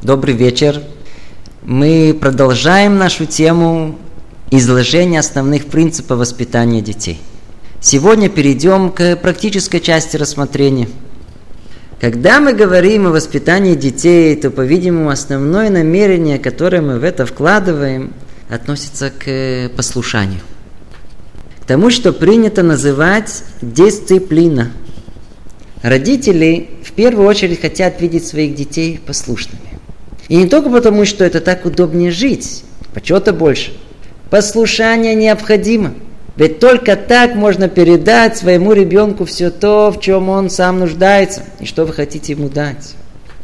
Добрый вечер. Мы продолжаем нашу тему изложения основных принципов воспитания детей. Сегодня перейдем к практической части рассмотрения. Когда мы говорим о воспитании детей, то, по-видимому, основное намерение, которое мы в это вкладываем, относится к послушанию. К тому, что принято называть дисциплина. Родители в первую очередь хотят видеть своих детей послушными. И не только потому, что это так удобнее жить, почета больше. Послушание необходимо. Ведь только так можно передать своему ребенку все то, в чем он сам нуждается, и что вы хотите ему дать.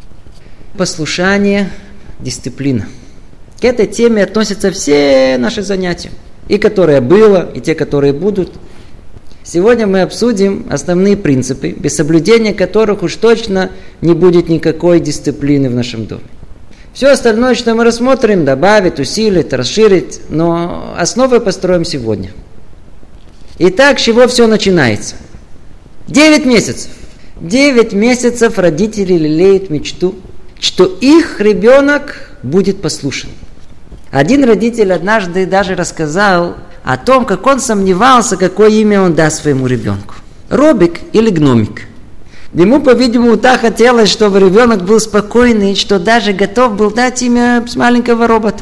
Послушание, дисциплина. К этой теме относятся все наши занятия. И которые было, и те, которые будут. Сегодня мы обсудим основные принципы, без соблюдения которых уж точно не будет никакой дисциплины в нашем доме. Все остальное, что мы рассмотрим, добавить, усилить, расширить, но основы построим сегодня. Итак, с чего все начинается? 9 месяцев. 9 месяцев родители лелеют мечту, что их ребенок будет послушен. Один родитель однажды даже рассказал о том, как он сомневался, какое имя он даст своему ребенку. Робик или Гномик. Ему, по-видимому, так хотелось, чтобы ребенок был спокойный, что даже готов был дать имя с маленького робота.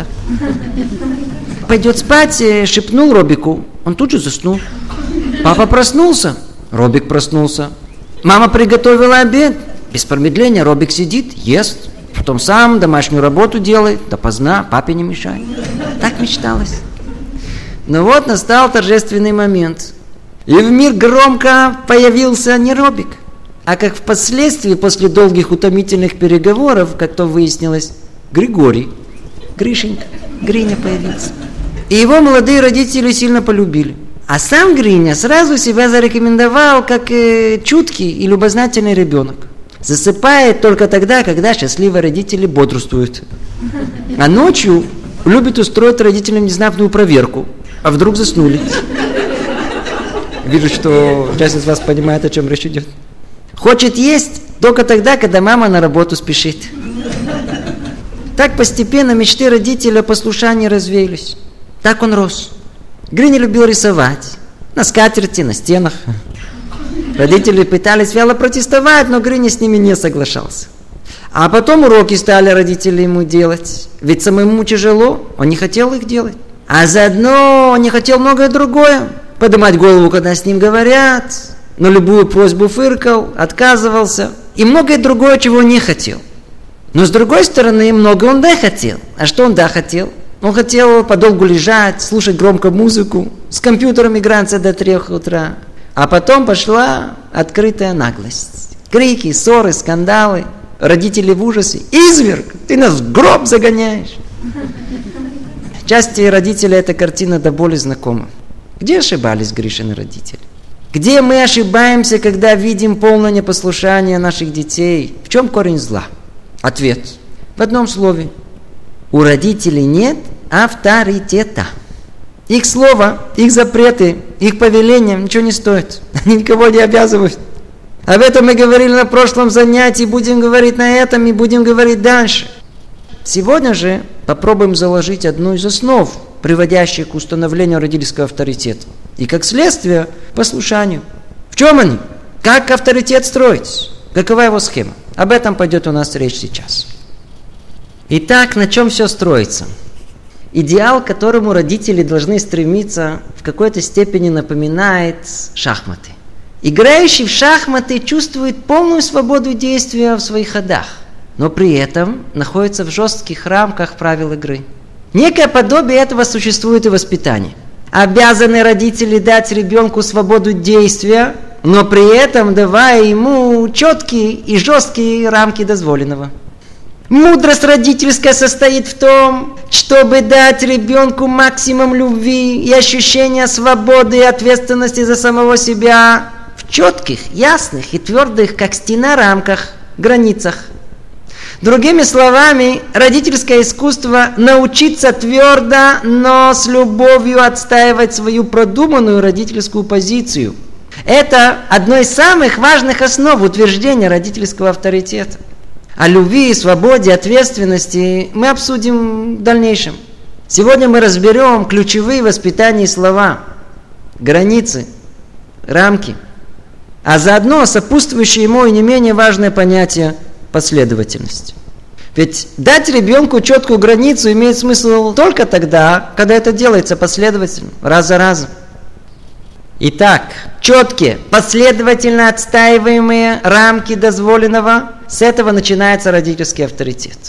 Пойдет спать, шепнул Робику. Он тут же заснул. Папа проснулся. Робик проснулся. Мама приготовила обед. Без промедления Робик сидит, ест. Потом сам домашнюю работу делает. Допоздна, папе не мешает. Так мечталось. Но вот настал торжественный момент. И в мир громко появился не Робик, а как впоследствии, после долгих утомительных переговоров, как то выяснилось, Григорий, Гришенька, Гриня появился. И его молодые родители сильно полюбили. А сам Гриня сразу себя зарекомендовал как чуткий и любознательный ребенок. Засыпает только тогда, когда счастливые родители бодрствуют. А ночью любит устроить родителям внезапную проверку. А вдруг заснули? Вижу, что часть из вас понимает, о чем речь идет. Хочет есть только тогда, когда мама на работу спешит. Так постепенно мечты родителя о послушании развеялись. Так он рос. Гриня любил рисовать. На скатерти, на стенах. Родители пытались вяло протестовать, но Гриня с ними не соглашался. А потом уроки стали родители ему делать. Ведь самому тяжело, он не хотел их делать. А заодно он не хотел многое другое. Поднимать голову, когда с ним говорят. На любую просьбу фыркал, отказывался. И многое другое, чего не хотел. Но с другой стороны, многое он да хотел. А что он да хотел? Он хотел подолгу лежать, слушать громко музыку, с компьютером играться до 3 утра. А потом пошла открытая наглость. Крики, ссоры, скандалы. Родители в ужасе. Изверг, ты нас в гроб загоняешь. Части родителей эта картина до боли знакома. Где ошибались Гришины родители? Где мы ошибаемся, когда видим полное непослушание наших детей? В чем корень зла? Ответ. В одном слове. У родителей нет авторитета. Их слово, их запреты, их повеления ничего не стоят. Они никого не обязывают. Об этом мы говорили на прошлом занятии, будем говорить на этом и будем говорить дальше. Сегодня же попробуем заложить одну из основ, приводящих к установлению родительского авторитета. И как следствие, послушанию. В чем они? Как авторитет строить? Какова его схема? Об этом пойдет у нас речь сейчас. Итак, на чем все строится? Идеал, к которому родители должны стремиться, в какой-то степени напоминает шахматы. Играющий в шахматы чувствует полную свободу действия в своих ходах, но при этом находится в жестких рамках правил игры. Некое подобие этого существует и в воспитании. Обязаны родители дать ребенку свободу действия, но при этом давая ему четкие и жесткие рамки дозволенного. Мудрость родительская состоит в том, чтобы дать ребенку максимум любви и ощущения свободы и ответственности за самого себя в четких, ясных и твердых, как стена, рамках, границах. Другими словами, родительское искусство – научиться твердо, но с любовью отстаивать свою продуманную родительскую позицию. Это одно из самых важных основ утверждения родительского авторитета. О любви, свободе, ответственности мы обсудим в дальнейшем. Сегодня мы разберем ключевые воспитания слова, границы, рамки, а заодно сопутствующее ему и не менее важное понятие последовательность. Ведь дать ребенку четкую границу имеет смысл только тогда, когда это делается последовательно, раз за разом. Итак, четкие, последовательно отстаиваемые рамки дозволенного, с этого начинается родительский авторитет.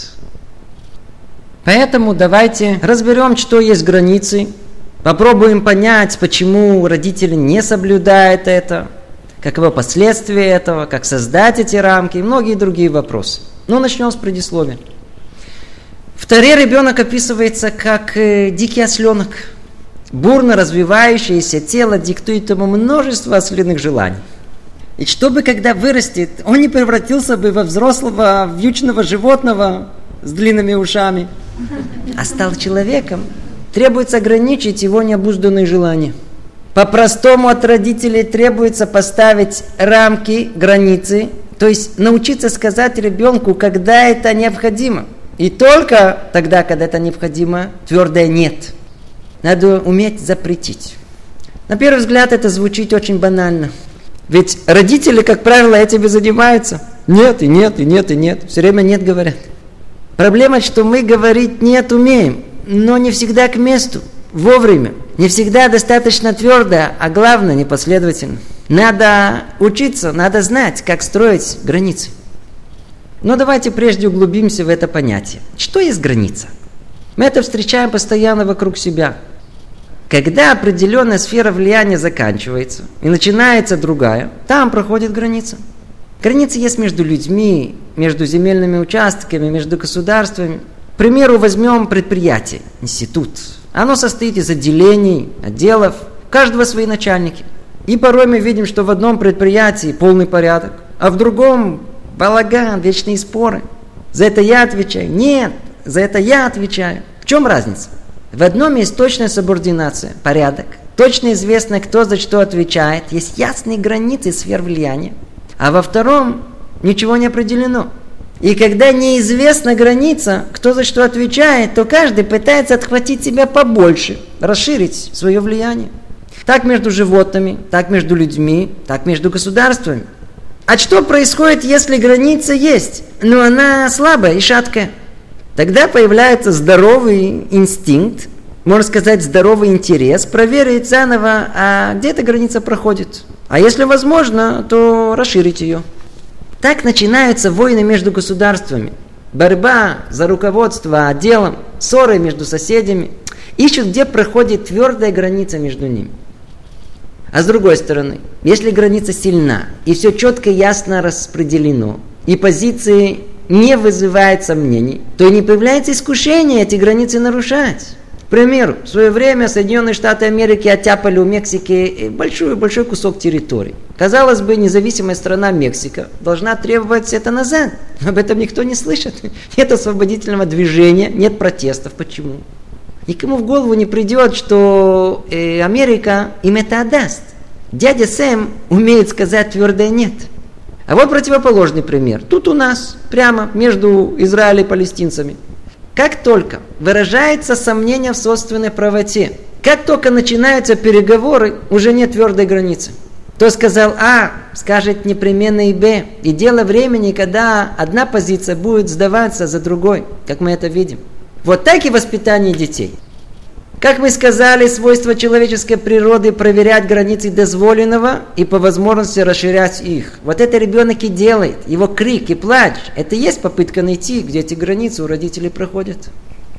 Поэтому давайте разберем, что есть границы, попробуем понять, почему родители не соблюдают это, каковы последствия этого, как создать эти рамки и многие другие вопросы. Но начнем с предисловия. В Торе ребенок описывается как дикий осленок. Бурно развивающееся тело диктует ему множество ослиных желаний. И чтобы, когда вырастет, он не превратился бы во взрослого, вьючного животного с длинными ушами, а стал человеком, требуется ограничить его необузданные желания. По-простому от родителей требуется поставить рамки, границы, то есть научиться сказать ребенку, когда это необходимо. И только тогда, когда это необходимо, твердое «нет». Надо уметь запретить. На первый взгляд это звучит очень банально. Ведь родители, как правило, этим и занимаются. Нет, и нет, и нет, и нет. Все время «нет» говорят. Проблема, что мы говорить «нет» умеем, но не всегда к месту, вовремя. Не всегда достаточно твердо, а главное, непоследовательно. Надо учиться, надо знать, как строить границы. Но давайте прежде углубимся в это понятие. Что есть граница? Мы это встречаем постоянно вокруг себя. Когда определенная сфера влияния заканчивается и начинается другая, там проходит граница. Границы есть между людьми, между земельными участками, между государствами. К примеру, возьмем предприятие, институт. Оно состоит из отделений, отделов, у каждого свои начальники. И порой мы видим, что в одном предприятии полный порядок, а в другом балаган, вечные споры. За это я отвечаю. Нет, за это я отвечаю. В чем разница? В одном есть точная субординация, порядок. Точно известно, кто за что отвечает. Есть ясные границы сфер влияния. А во втором ничего не определено. И когда неизвестна граница, кто за что отвечает, то каждый пытается отхватить себя побольше, расширить свое влияние. Так между животными, так между людьми, так между государствами. А что происходит, если граница есть, но она слабая и шаткая? Тогда появляется здоровый инстинкт, можно сказать, здоровый интерес проверить заново, а где эта граница проходит. А если возможно, то расширить ее. Так начинаются войны между государствами. Борьба за руководство отделом, ссоры между соседями. Ищут, где проходит твердая граница между ними. А с другой стороны, если граница сильна, и все четко и ясно распределено, и позиции не вызывают сомнений, то и не появляется искушение эти границы нарушать. К примеру, в свое время Соединенные Штаты Америки оттяпали у Мексики большой кусок территории. Казалось бы, независимая страна Мексика должна требовать это назад. Но об этом никто не слышит. Нет освободительного движения, нет протестов. Почему? Никому в голову не придет, что Америка им это отдаст. Дядя Сэм умеет сказать твердое «нет». А вот противоположный пример. Тут у нас, прямо между Израилем и палестинцами. Как только выражается сомнение в собственной правоте, как только начинаются переговоры, уже нет твердой границы. Кто сказал А, скажет непременно и Б. И дело времени, когда одна позиция будет сдаваться за другой, как мы это видим. Вот так и воспитание детей. Как мы сказали, свойство человеческой природы проверять границы дозволенного и по возможности расширять их. Вот это ребенок и делает. Его крик и плач, это и есть попытка найти, где эти границы у родителей проходят.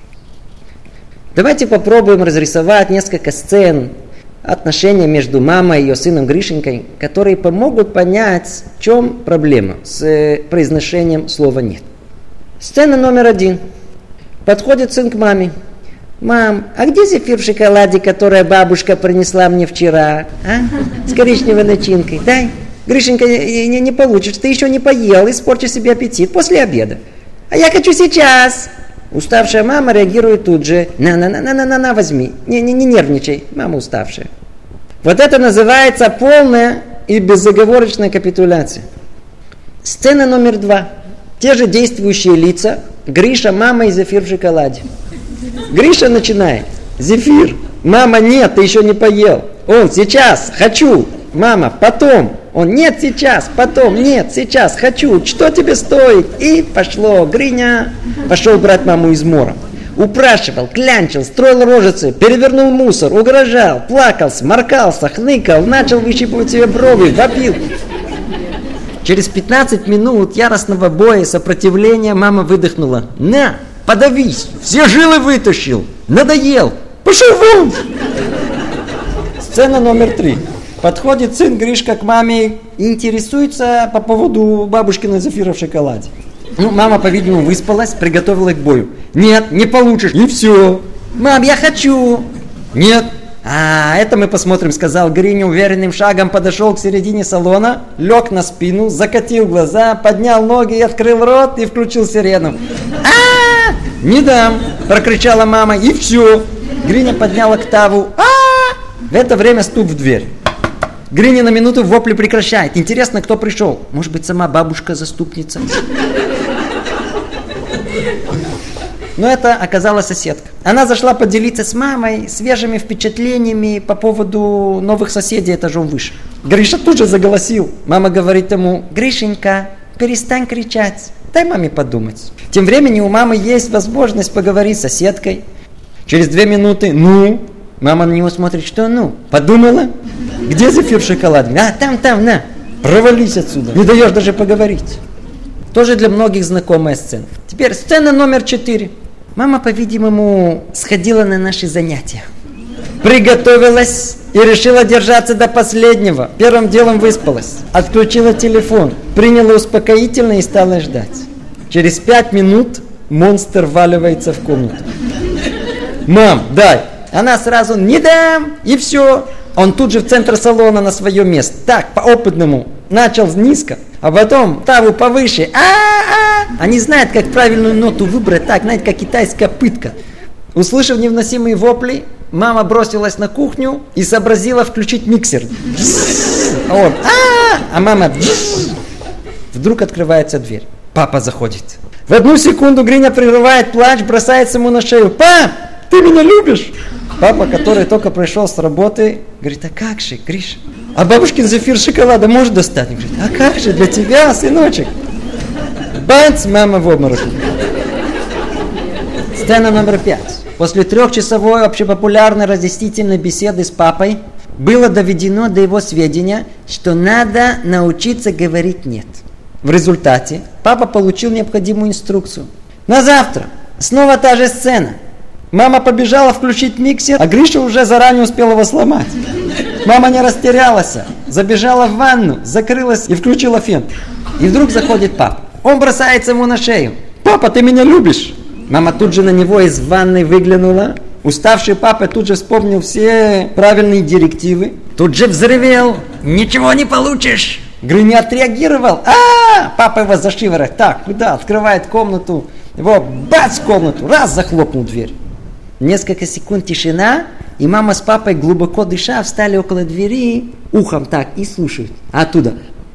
Давайте попробуем разрисовать несколько сцен отношения между мамой и ее сыном Гришенькой, которые помогут понять, в чем проблема с произношением слова «нет». Сцена номер 1. Подходит сын к маме. «Мам, а где зефир в шоколаде, который бабушка принесла мне вчера? С коричневой начинкой. Дай. Гришенька, не получишь, ты еще не поел, испорчишь себе аппетит после обеда. А я хочу сейчас». Уставшая мама реагирует тут же. На, возьми. Не нервничай, мама уставшая. Вот это называется полная и безоговорочная капитуляция. Сцена номер 2. Те же действующие лица. Гриша, мама и зефир в шоколаде. Гриша начинает. Зефир. Мама, нет, ты еще не поел. Он, сейчас, хочу. Мама, потом. Он, нет, сейчас, потом, нет, сейчас, хочу. Что тебе стоит? И пошло. Гриня пошел брать маму из мора. Упрашивал, клянчил, строил рожицы, перевернул мусор, угрожал, плакал, сморкался, хныкал, начал выщипывать себе брови, вопил. Через 15 минут яростного боя и сопротивления мама выдохнула. На, подавись, все жилы вытащил, надоел, пошел вон. Сцена номер 3. Подходит сын Гришка к маме и интересуется по поводу бабушкиной зефира в шоколаде. Мама, по-видимому, выспалась, приготовила к бою. Нет, не получишь, и все. Мам, я хочу. Нет. Это мы посмотрим, сказал Гриня, уверенным шагом подошел к середине салона, лег на спину, закатил глаза, поднял ноги, открыл рот и включил сирену. Не дам, прокричала мама, и все. Гриня поднял октаву. В это время стук в дверь. Гриня на минуту вопли прекращает. Интересно, кто пришел? Может быть, сама бабушка-заступница? Но это оказалась соседка. Она зашла поделиться с мамой свежими впечатлениями по поводу новых соседей этажом выше. Гриша тут же заголосил. Мама говорит ему: Гришенька, перестань кричать, дай маме подумать. Тем временем у мамы есть возможность поговорить с соседкой. Через 2 минуты, мама на него смотрит, что подумала? Где зефир в шоколаде? Там, на, провались отсюда, не даешь даже поговорить. Тоже для многих знакомая сцена. Теперь сцена номер 4. Мама, по-видимому, сходила на наши занятия. Приготовилась и решила держаться до последнего. Первым делом выспалась. Отключила телефон. Приняла успокоительное и стала ждать. Через 5 минут монстр вваливается в комнату. Мам, дай. Она сразу: не дам. И все. Он тут же в центр салона на свое место. Так, по-опытному. Начал низко, а потом таву повыше. Они знают, как правильную ноту выбрать. Так, знаете, как китайская пытка. Услышав невносимые вопли, мама бросилась на кухню и сообразила включить миксер. А мама... Вдруг открывается дверь. Папа заходит. В 1 секунду Гриня прерывает плач, бросается ему на шею. Пап, ты меня любишь? Папа, который только пришел с работы, говорит: а как же, Гриша? А бабушкин зефир шоколада может достать? Он говорит: а как же, для тебя, сыночек? Бац, мама в обмороке. Сцена номер 5. После 3-часовой общепопулярной разъяснительной беседы с папой было доведено до его сведения, что надо научиться говорить «нет». В результате папа получил необходимую инструкцию. На завтра снова та же сцена. Мама побежала включить миксер, а Гриша уже заранее успел его сломать. Мама не растерялась, забежала в ванну, закрылась и включила фен. И вдруг заходит папа. Он бросается ему на шею. Папа, ты меня любишь? Мама тут же на него из ванной выглянула. Уставший папа тут же вспомнил все правильные директивы. Тут же взревел: ничего не получишь. Гриня отреагировал. Папа его за шиворот. Так, куда? Открывает комнату. Его бац в комнату. Раз, захлопнул дверь. Несколько секунд тишина, и мама с папой, глубоко дыша, встали около двери, ухом так, и слушают. А оттуда: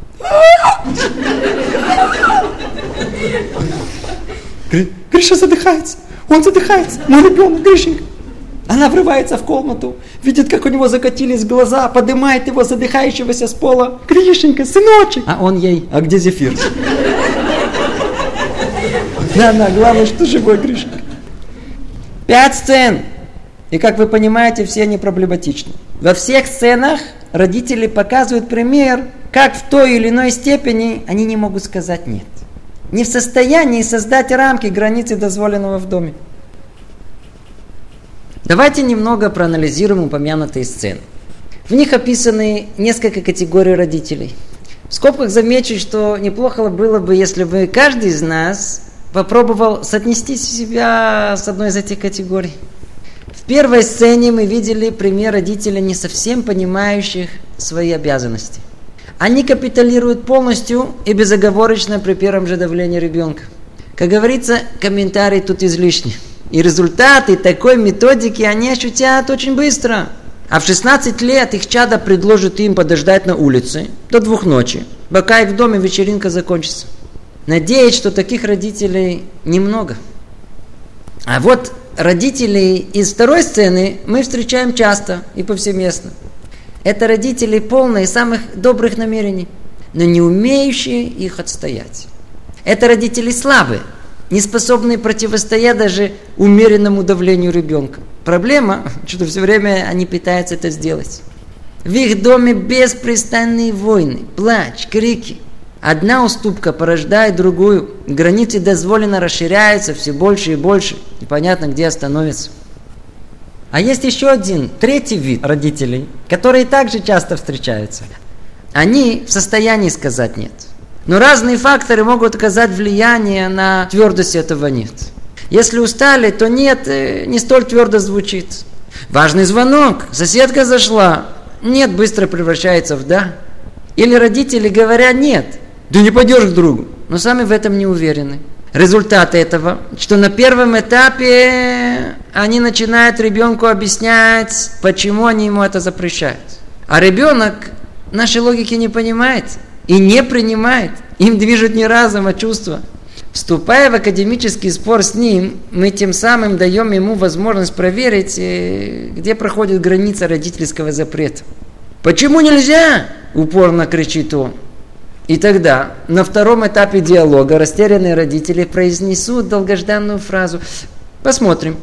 Гриша задыхается, он задыхается, мой ребенок, Гришенька. Она врывается в комнату, видит, как у него закатились глаза, поднимает его задыхающегося с пола. Гришенька, сыночек. А он ей: а где зефир? На, главное, что живой, Гришенька. 5 сцен. И, как вы понимаете, все они проблематичны. Во всех сценах родители показывают пример, как в той или иной степени они не могут сказать «нет». Не в состоянии создать рамки, границы дозволенного в доме. Давайте немного проанализируем упомянутые сцены. В них описаны несколько категорий родителей. В скобках замечу, что неплохо было бы, если бы каждый из нас попробовал соотнести себя с одной из этих категорий. В первой сцене мы видели пример родителей, не совсем понимающих свои обязанности. Они капитулируют полностью и безоговорочно при первом же давлении ребенка. Как говорится, комментарий тут излишний. И результаты такой методики они ощутят очень быстро. А в 16 лет их чадо предложит им подождать на улице до 2 ночи, пока их в доме вечеринка закончится. Надеюсь, что таких родителей немного. А вот родителей из второй сцены мы встречаем часто и повсеместно. Это родители полные самых добрых намерений, но не умеющие их отстоять. Это родители слабые, не способные противостоять даже умеренному давлению ребенка. Проблема, что все время они пытаются это сделать. В их доме беспрестанные войны, плач, крики. Одна уступка порождает другую. Границы дозволено расширяются все больше и больше. Непонятно, где остановятся. А есть еще один, третий вид родителей, которые также часто встречаются. Они в состоянии сказать «нет». Но разные факторы могут оказать влияние на твердость этого «нет». Если устали, то «нет» не столь твердо звучит. Важный звонок, соседка зашла. «Нет» быстро превращается в «да». Или родители говорят «нет». Да не пойдешь к другу, но сами в этом не уверены. Результат этого, что на первом этапе они начинают ребенку объяснять, почему они ему это запрещают. А ребенок нашей логики не понимает и не принимает. Им движет не разум, а чувства. Вступая в академический спор с ним, мы тем самым даем ему возможность проверить, где проходит граница родительского запрета. «Почему нельзя?» – упорно кричит он. И тогда на втором этапе диалога растерянные родители произнесут долгожданную фразу «посмотрим».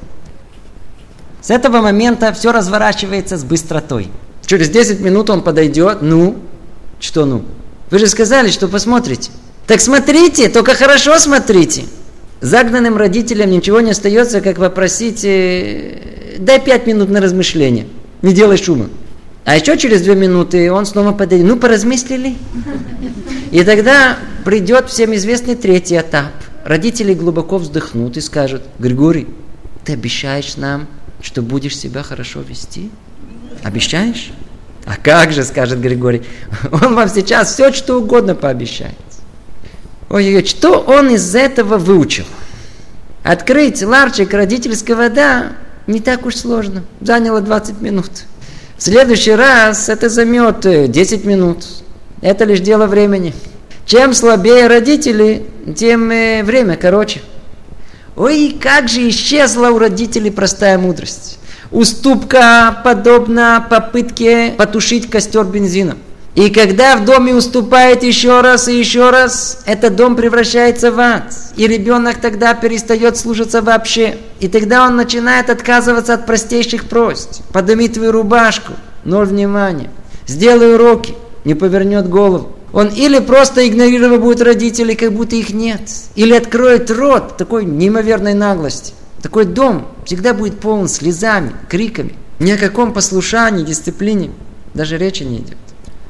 С этого момента все разворачивается с быстротой. Через 10 минут он подойдет. «Ну? Что ну? Вы же сказали, что посмотрите». «Так смотрите, только хорошо смотрите». Загнанным родителям ничего не остается, как попросить «дай 5 минут на размышление, не делай шума». А еще через 2 минуты он снова подойдет. «Ну, поразмыслили?» И тогда придет всем известный третий этап. Родители глубоко вздохнут и скажут: «Григорий, ты обещаешь нам, что будешь себя хорошо вести? Обещаешь?» «А как же», скажет Григорий, «он вам сейчас все, что угодно пообещает». Ой-ой-ой, что он из этого выучил? Открыть ларчик родительского «да» не так уж сложно. Заняло 20 минут. В следующий раз это займет 10 минут. Это лишь дело времени. Чем слабее родители, тем время короче. Ой, как же исчезла у родителей простая мудрость. Уступка подобна попытке потушить костер бензином. И когда в доме уступает еще раз и еще раз, этот дом превращается в ад. И ребенок тогда перестает слушаться вообще. И тогда он начинает отказываться от простейших просьб. «Подними твою рубашку», ноль внимания. «Сделай уроки», не повернет голову. Он или просто игнорировать будет родителей, как будто их нет, или откроет рот такой неимоверной наглости. Такой дом всегда будет полон слезами, криками. Ни о каком послушании, дисциплине даже речи не идет.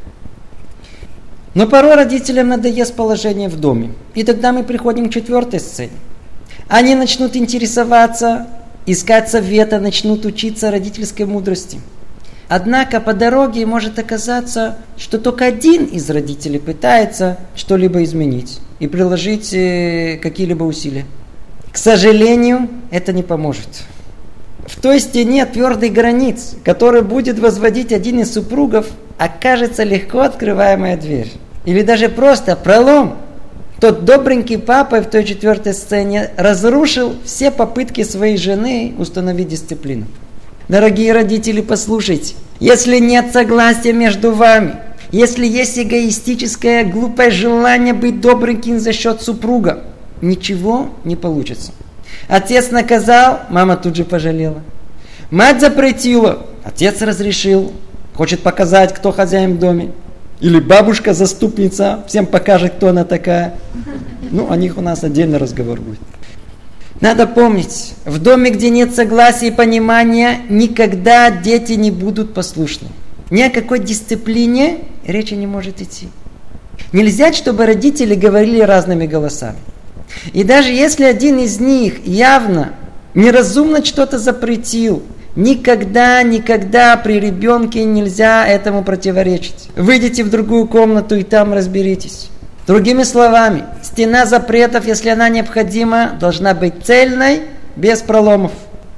Но порой родителям надоест положение в доме. И тогда мы приходим к четвертой сцене. Они начнут интересоваться, искать совета, начнут учиться родительской мудрости. Однако по дороге может оказаться, что только один из родителей пытается что-либо изменить и приложить какие-либо усилия. К сожалению, это не поможет. В той стене твердой границ, которую будет возводить один из супругов, окажется легко открываемая дверь. Или даже просто пролом. Тот добренький папа в той четвертой сцене разрушил все попытки своей жены установить дисциплину. Дорогие родители, послушайте. Если нет согласия между вами, если есть эгоистическое, глупое желание быть добреньким за счет супруга, ничего не получится. Отец наказал, мама тут же пожалела. Мать запретила, отец разрешил. Хочет показать, кто хозяин в доме. Или бабушка заступница, всем покажет, кто она такая. О них у нас отдельный разговор будет. Надо помнить, в доме, где нет согласия и понимания, никогда дети не будут послушны. Ни о какой дисциплине речи не может идти. Нельзя, чтобы родители говорили разными голосами. И даже если один из них явно неразумно что-то запретил, никогда при ребенке нельзя этому противоречить. Выйдите в другую комнату и там разберитесь. Другими словами, стена запретов, если она необходима, должна быть цельной, без проломов.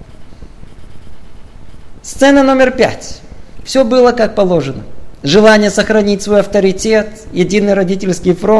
Сцена номер 5. Все было как положено. Желание сохранить свой авторитет, единый родительский фронт,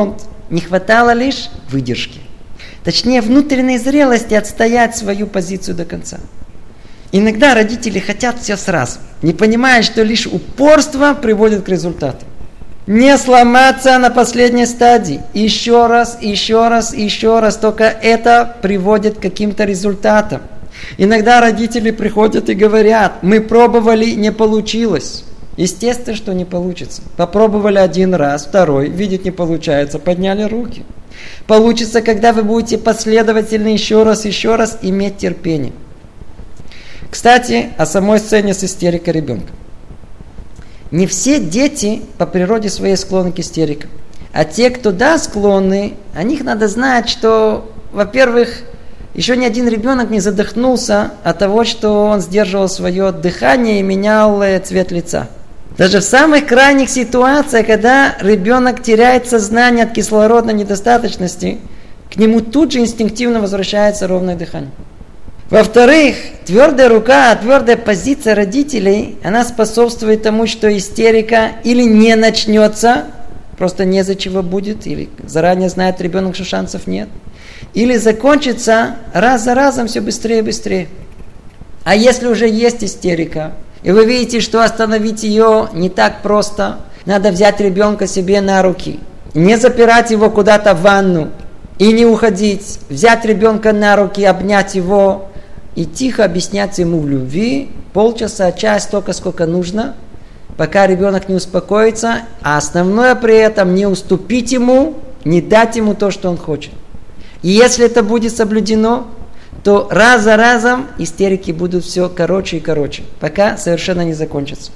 Не хватало лишь выдержки. Точнее, внутренней зрелости отстоять свою позицию до конца. Иногда родители хотят все сразу, не понимая, что лишь упорство приводит к результату. Не сломаться на последней стадии. Еще раз, только это приводит к каким-то результатам. Иногда родители приходят и говорят: мы пробовали, не получилось. Естественно, что не получится. Попробовали один раз, второй, видят, не получается, подняли руки. Получится, когда вы будете последовательно еще раз иметь терпение. Кстати, о самой сцене с истерикой ребенка. Не все дети по природе своей склонны к истерикам. А те, кто склонны, о них надо знать, что, во-первых, еще ни один ребенок не задохнулся от того, что он сдерживал свое дыхание и менял цвет лица. Даже в самых крайних ситуациях, когда ребенок теряет сознание от кислородной недостаточности, к нему тут же инстинктивно возвращается ровное дыхание. Во-вторых, твердая рука, твердая позиция родителей, она способствует тому, что истерика или не начнется, просто не из-за чего будет, или заранее знает ребенок, что шансов нет, или закончится раз за разом все быстрее и быстрее. А если уже есть истерика, и вы видите, что остановить ее не так просто, надо взять ребенка себе на руки, не запирать его куда-то в ванну и не уходить, взять ребенка на руки, обнять его и тихо объяснять ему в любви полчаса, час, столько, сколько нужно, пока ребенок не успокоится, а основное при этом не уступить ему, не дать ему то, что он хочет. И если это будет соблюдено, то раз за разом истерики будут все короче и короче, пока совершенно не закончатся.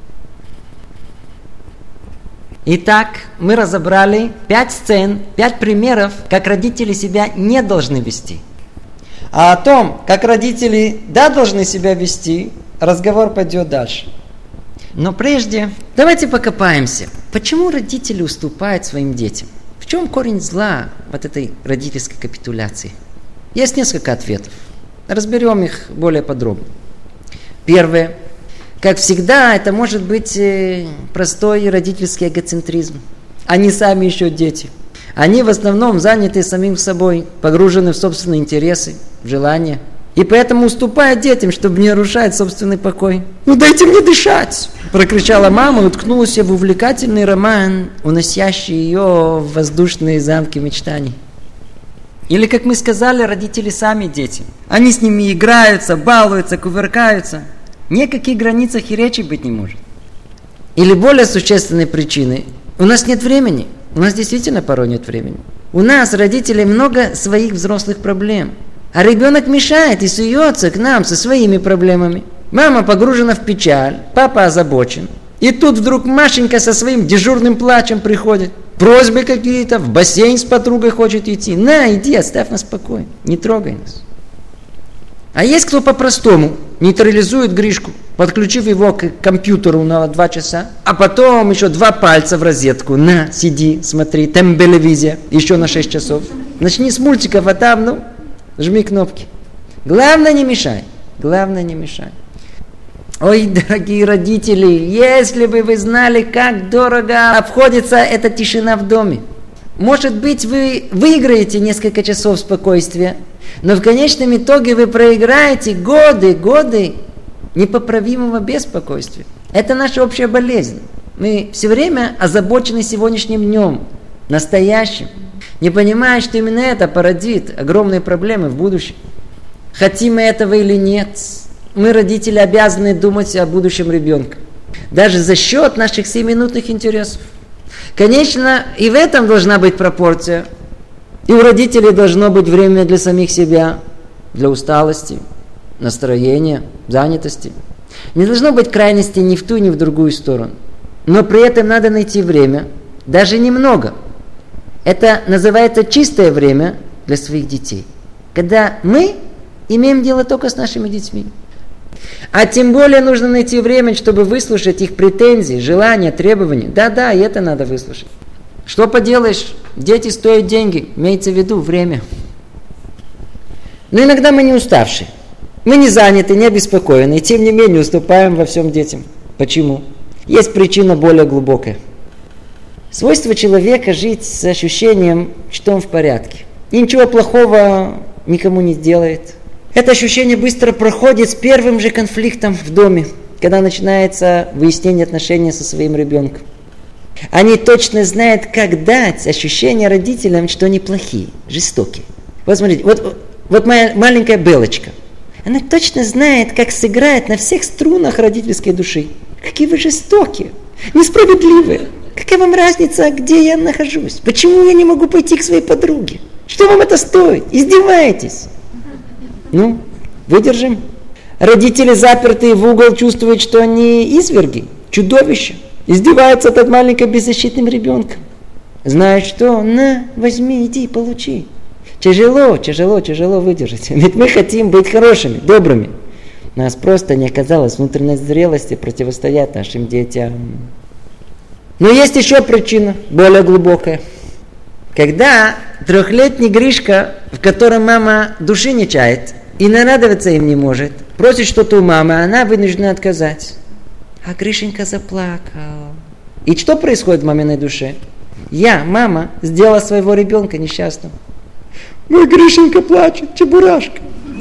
Итак, мы разобрали 5 сцен, 5 примеров, как родители себя не должны вести. А о том, как родители должны себя вести, разговор пойдет дальше. Но прежде давайте покопаемся. Почему родители уступают своим детям? В чем корень зла вот этой родительской капитуляции? Есть несколько ответов. Разберем их более подробно. Первое. Как всегда, это может быть простой родительский эгоцентризм. Они сами еще дети. Они в основном заняты самим собой, погружены в собственные интересы, в желания. И поэтому уступают детям, чтобы не нарушать собственный покой. «Ну дайте мне дышать!» – прокричала мама и уткнулась в увлекательный роман, уносящий ее в воздушные замки мечтаний. Или, как мы сказали, родители сами дети. Они с ними играются, балуются, кувыркаются. Ни о каких границах и речи быть не может. Или более существенной причины. У нас нет времени. У нас действительно порой нет времени. У нас, родителей, много своих взрослых проблем. А ребенок мешает и суется к нам со своими проблемами. Мама погружена в печаль, папа озабочен. И тут вдруг Машенька со своим дежурным плачем приходит. Просьбы какие-то, в бассейн с подругой хочет идти. На, иди, оставь нас в покое, не трогай нас. А есть кто по-простому нейтрализует Гришку, подключив его к компьютеру на 2 часа, а потом еще 2 пальца в розетку. На, сиди, смотри, тембелевизия, еще на 6 часов. Начни с мультиков, а там, жми кнопки. Главное не мешай, главное не мешай. Ой, дорогие родители, если бы вы знали, как дорого обходится эта тишина в доме. Может быть, вы выиграете несколько часов спокойствия, но в конечном итоге вы проиграете годы непоправимого беспокойствия. Это наша общая болезнь. Мы все время озабочены сегодняшним днем, настоящим, не понимая, что именно это породит огромные проблемы в будущем. Хотим мы этого или нет, мы, родители, обязаны думать о будущем ребенка. Даже за счет наших 7-минутных интересов. Конечно, и в этом должна быть пропорция. И у родителей должно быть время для самих себя, для усталости, настроения, занятости. Не должно быть крайности ни в ту, ни в другую сторону. Но при этом надо найти время, даже немного. Это называется чистое время для своих детей. Когда мы имеем дело только с нашими детьми. А тем более нужно найти время, чтобы выслушать их претензии, желания, требования. Да, и это надо выслушать. Что поделаешь, дети стоят деньги, имеется в виду время. Но иногда мы не уставшие. Мы не заняты, не обеспокоены, и тем не менее уступаем во всем детям. Почему? Есть причина более глубокая. Свойство человека жить с ощущением, что он в порядке. И ничего плохого никому не сделает. Это ощущение быстро проходит с первым же конфликтом в доме, когда начинается выяснение отношений со своим ребенком. Они точно знают, как дать ощущение родителям, что они плохие, жестокие. Вот смотрите, вот моя маленькая Белочка. Она точно знает, как сыграет на всех струнах родительской души. Какие вы жестокие, несправедливые. Какая вам разница, где я нахожусь? Почему я не могу пойти к своей подруге? Что вам это стоит? Издеваетесь? Ну, выдержим. Родители, запертые в угол, чувствуют, что они изверги, чудовища. Издеваются над маленьким беззащитным ребенком. Знают, что? На, возьми, иди, получи. Тяжело выдержать. Ведь мы хотим быть хорошими, добрыми. У нас просто не оказалось внутренней зрелости противостоять нашим детям. Но есть еще причина, более глубокая. Когда 3-летний Гришка, в котором мама души не чает, и нарадоваться им не может, просит что-то у мамы, она вынуждена отказать. А Гришенька заплакал. И что происходит в маминой душе? Я, мама, сделала своего ребенка несчастным. Мой Гришенька плачет, чебурашка.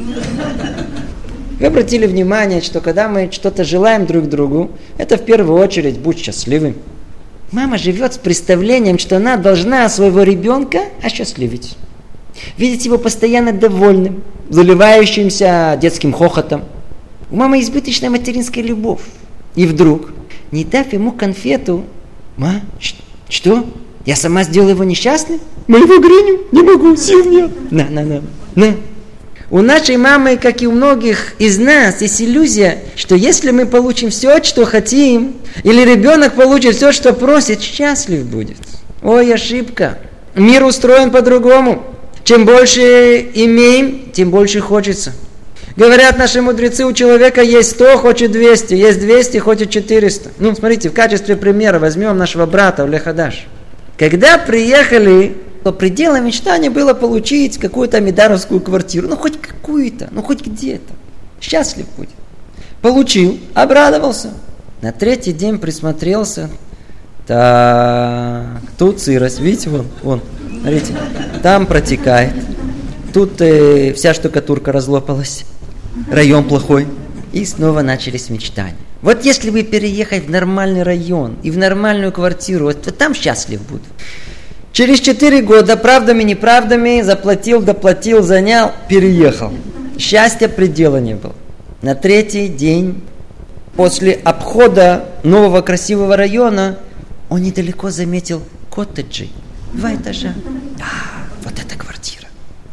Вы обратили внимание, что когда мы что-то желаем друг другу, это в первую очередь будь счастливым. Мама живет с представлением, что она должна своего ребенка осчастливить. Видеть его постоянно довольным, заливающимся детским хохотом. У мамы избыточная материнская любовь. И вдруг, не дав ему конфету, «Ма, что? Я сама сделала его несчастным? Моего Гриню не могу, сил нет». На. У нашей мамы, как и у многих из нас, есть иллюзия, что если мы получим все, что хотим, или ребенок получит все, что просит, счастлив будет. Ой, ошибка. Мир устроен по-другому. Чем больше имеем, тем больше хочется. Говорят наши мудрецы, у человека есть 100, хочет 200, есть 200, хочет 400. Ну, смотрите, в качестве примера возьмем нашего брата Олег-Хадаш. Когда приехали, то пределом мечтания было получить какую-то амидаровскую квартиру. Ну, хоть какую-то, ну, хоть где-то. Счастлив будет. Получил, обрадовался. На 3-й день присмотрелся. Так, тут сырость, видите, вон, смотрите, там протекает. Тут вся штукатурка разлопалась. Район плохой. И снова начались мечтания. Вот если вы переехать в нормальный район и в нормальную квартиру, вот там счастлив буду. Через 4 года, правдами, неправдами, заплатил, доплатил, занял, переехал. Счастья предела не было. На 3-й день после обхода нового красивого района он недалеко заметил коттеджи. 2 этажа. Вот эта квартира.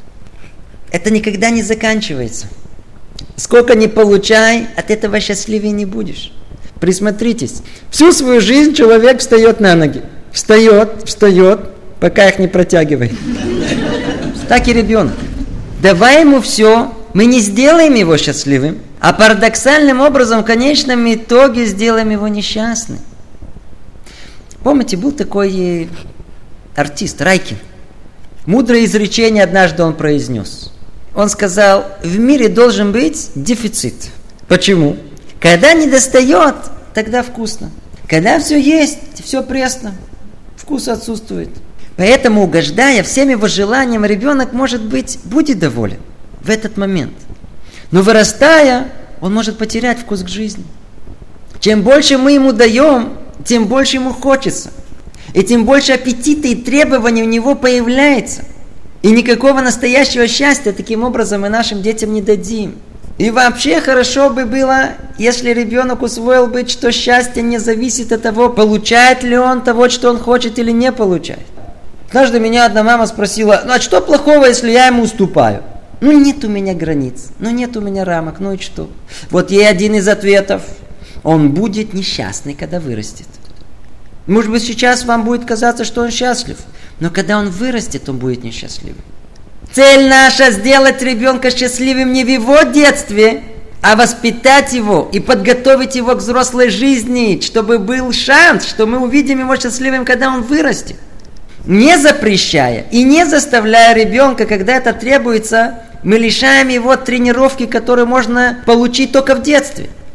Это никогда не заканчивается. Сколько ни получай, от этого счастливее не будешь. Присмотритесь. Всю свою жизнь человек встает на ноги. Встает, пока их не протягивает. Так и ребенок. Давай ему все, мы не сделаем его счастливым, а парадоксальным образом в конечном итоге сделаем его несчастным. Помните, был такой артист Райкин. Мудрое изречение однажды он произнес. Он сказал, в мире должен быть дефицит. Почему? Когда не достает, тогда вкусно. Когда все есть, все пресно. Вкус отсутствует. Поэтому, угождая всем его желаниям, ребенок, может быть, будет доволен в этот момент. Но вырастая, он может потерять вкус к жизни. Чем больше мы ему даем, тем больше ему хочется. И тем больше аппетита и требований у него появляется. И никакого настоящего счастья таким образом мы нашим детям не дадим. И вообще хорошо бы было, если ребенок усвоил бы, что счастье не зависит от того, получает ли он того, что он хочет, или не получает. Однажды меня одна мама спросила, а что плохого, если я ему уступаю? Нет у меня границ, нет у меня рамок, и что? Вот ей один из ответов. Он будет несчастный, когда вырастет. Может быть, сейчас вам будет казаться, что он счастлив, но когда он вырастет, он будет несчастливым. Цель наша сделать ребенка счастливым не в его детстве, а воспитать его и подготовить его к взрослой жизни, чтобы был шанс, что мы увидим его счастливым, когда он вырастет. Не запрещая и не заставляя ребенка, когда это требуется, мы лишаем его тренировки, которые можно получить только в детстве.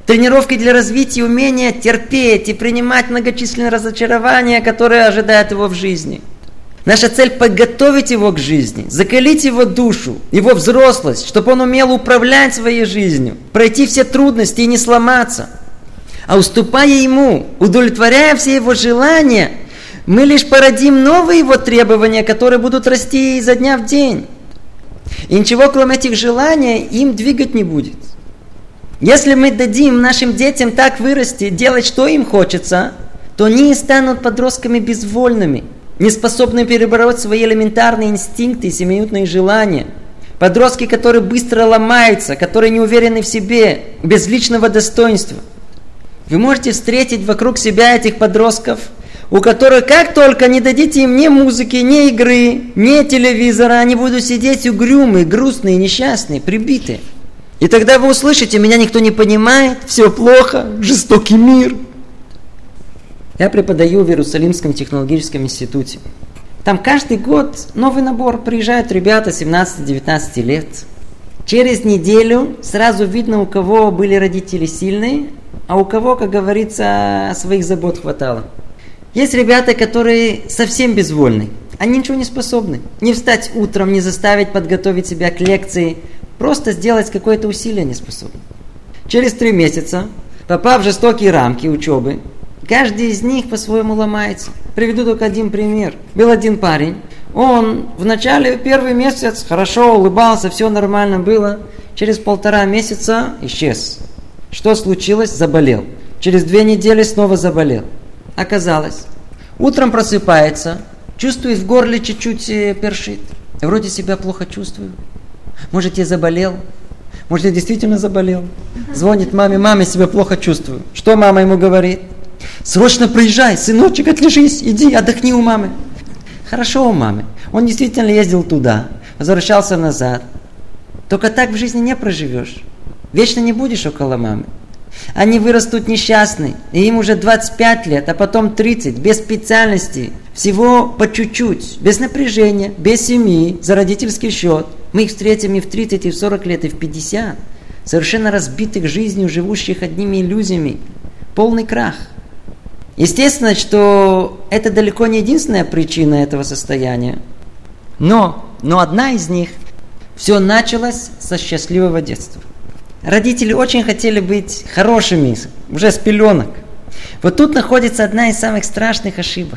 Тренировки для развития умения терпеть и принимать многочисленные разочарования, которые ожидают его в жизни. Наша цель – подготовить его к жизни, закалить его душу, его взрослость, чтобы он умел управлять своей жизнью, пройти все трудности и не сломаться. А уступая ему, удовлетворяя все его желания, мы лишь породим новые его требования, которые будут расти изо дня в день. И ничего, кроме этих желаний, им двигать не будет. Если мы дадим нашим детям так вырасти, делать, что им хочется, то они станут подростками безвольными, не способны перебороть свои элементарные инстинкты и сиюминутные желания. Подростки, которые быстро ломаются, которые не уверены в себе, без личного достоинства. Вы можете встретить вокруг себя этих подростков, у которых как только не дадите им ни музыки, ни игры, ни телевизора, они будут сидеть угрюмые, грустные, несчастные, прибитые. И тогда вы услышите: меня никто не понимает, все плохо, жестокий мир. Я преподаю в Иерусалимском технологическом институте. Там каждый год новый набор. Приезжают ребята 17-19 лет. Через неделю сразу видно, у кого были родители сильные, а у кого, как говорится, своих забот хватало. Есть ребята, которые совсем безвольны. Они ничего не способны. Не встать утром, не заставить подготовить себя к лекции. Просто сделать какое-то усилие не способны. Через 3 месяца, попав в жестокие рамки учебы, каждый из них по-своему ломается. Приведу только один пример. Был один парень. Он в начале, первый месяц, хорошо улыбался, все нормально было. Через 1,5 месяца исчез. Что случилось? Заболел. Через 2 недели снова заболел. Оказалось, утром просыпается, чувствует в горле чуть-чуть першит. Вроде себя плохо чувствую. Может, я заболел? Может, я действительно заболел? Звонит маме: маме, себя плохо чувствую. Что мама ему говорит? Срочно приезжай, сыночек, отлежись, иди, отдохни у мамы. Хорошо у мамы. Он действительно ездил туда, возвращался назад. Только так в жизни не проживешь. Вечно не будешь около мамы. Они вырастут несчастны, и им уже 25 лет, а потом 30, без специальности, всего по чуть-чуть, без напряжения, без семьи, за родительский счет. Мы их встретим и в 30, и в 40 лет, и в 50, совершенно разбитых жизнью, живущих одними иллюзиями. Полный крах. Естественно, что это далеко не единственная причина этого состояния. Но одна из них – все началось со счастливого детства. Родители очень хотели быть хорошими, уже с пеленок. Вот тут находится одна из самых страшных ошибок.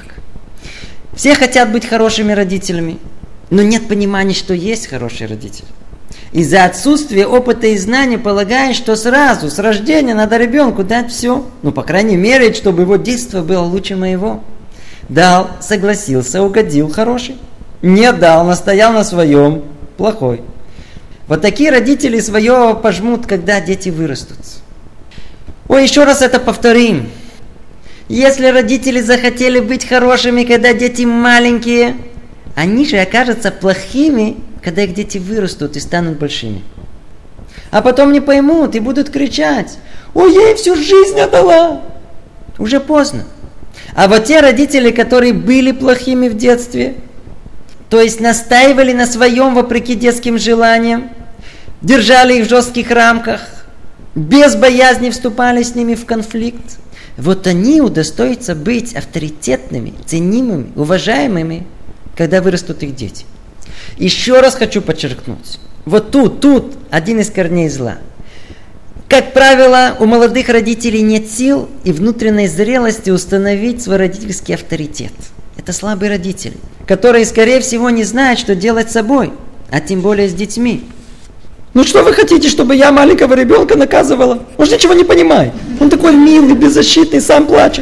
Все хотят быть хорошими родителями, но нет понимания, что есть хороший родитель. Из-за отсутствия опыта и знаний полагают, что сразу, с рождения, надо ребенку дать все. По крайней мере, чтобы его детство было лучше моего. Дал, согласился, угодил, хороший. Не дал, настоял на своем, плохой. Вот такие родители свое пожмут, когда дети вырастут. Еще раз это повторим. Если родители захотели быть хорошими, когда дети маленькие, они же окажутся плохими, когда их дети вырастут и станут большими. А потом не поймут и будут кричать: «Ой, я ей всю жизнь отдала!» Уже поздно. А вот те родители, которые были плохими в детстве, то есть настаивали на своем вопреки детским желаниям, держали их в жестких рамках, без боязни вступали с ними в конфликт, вот они удостоятся быть авторитетными, ценимыми, уважаемыми, когда вырастут их дети. Еще раз хочу подчеркнуть. Вот тут один из корней зла. Как правило, у молодых родителей нет сил и внутренней зрелости установить свой родительский авторитет. Это слабые родители, которые, скорее всего, не знают, что делать с собой, а тем более с детьми. Что вы хотите, чтобы я маленького ребенка наказывала? Он же ничего не понимает. Он такой милый, беззащитный, сам плачет.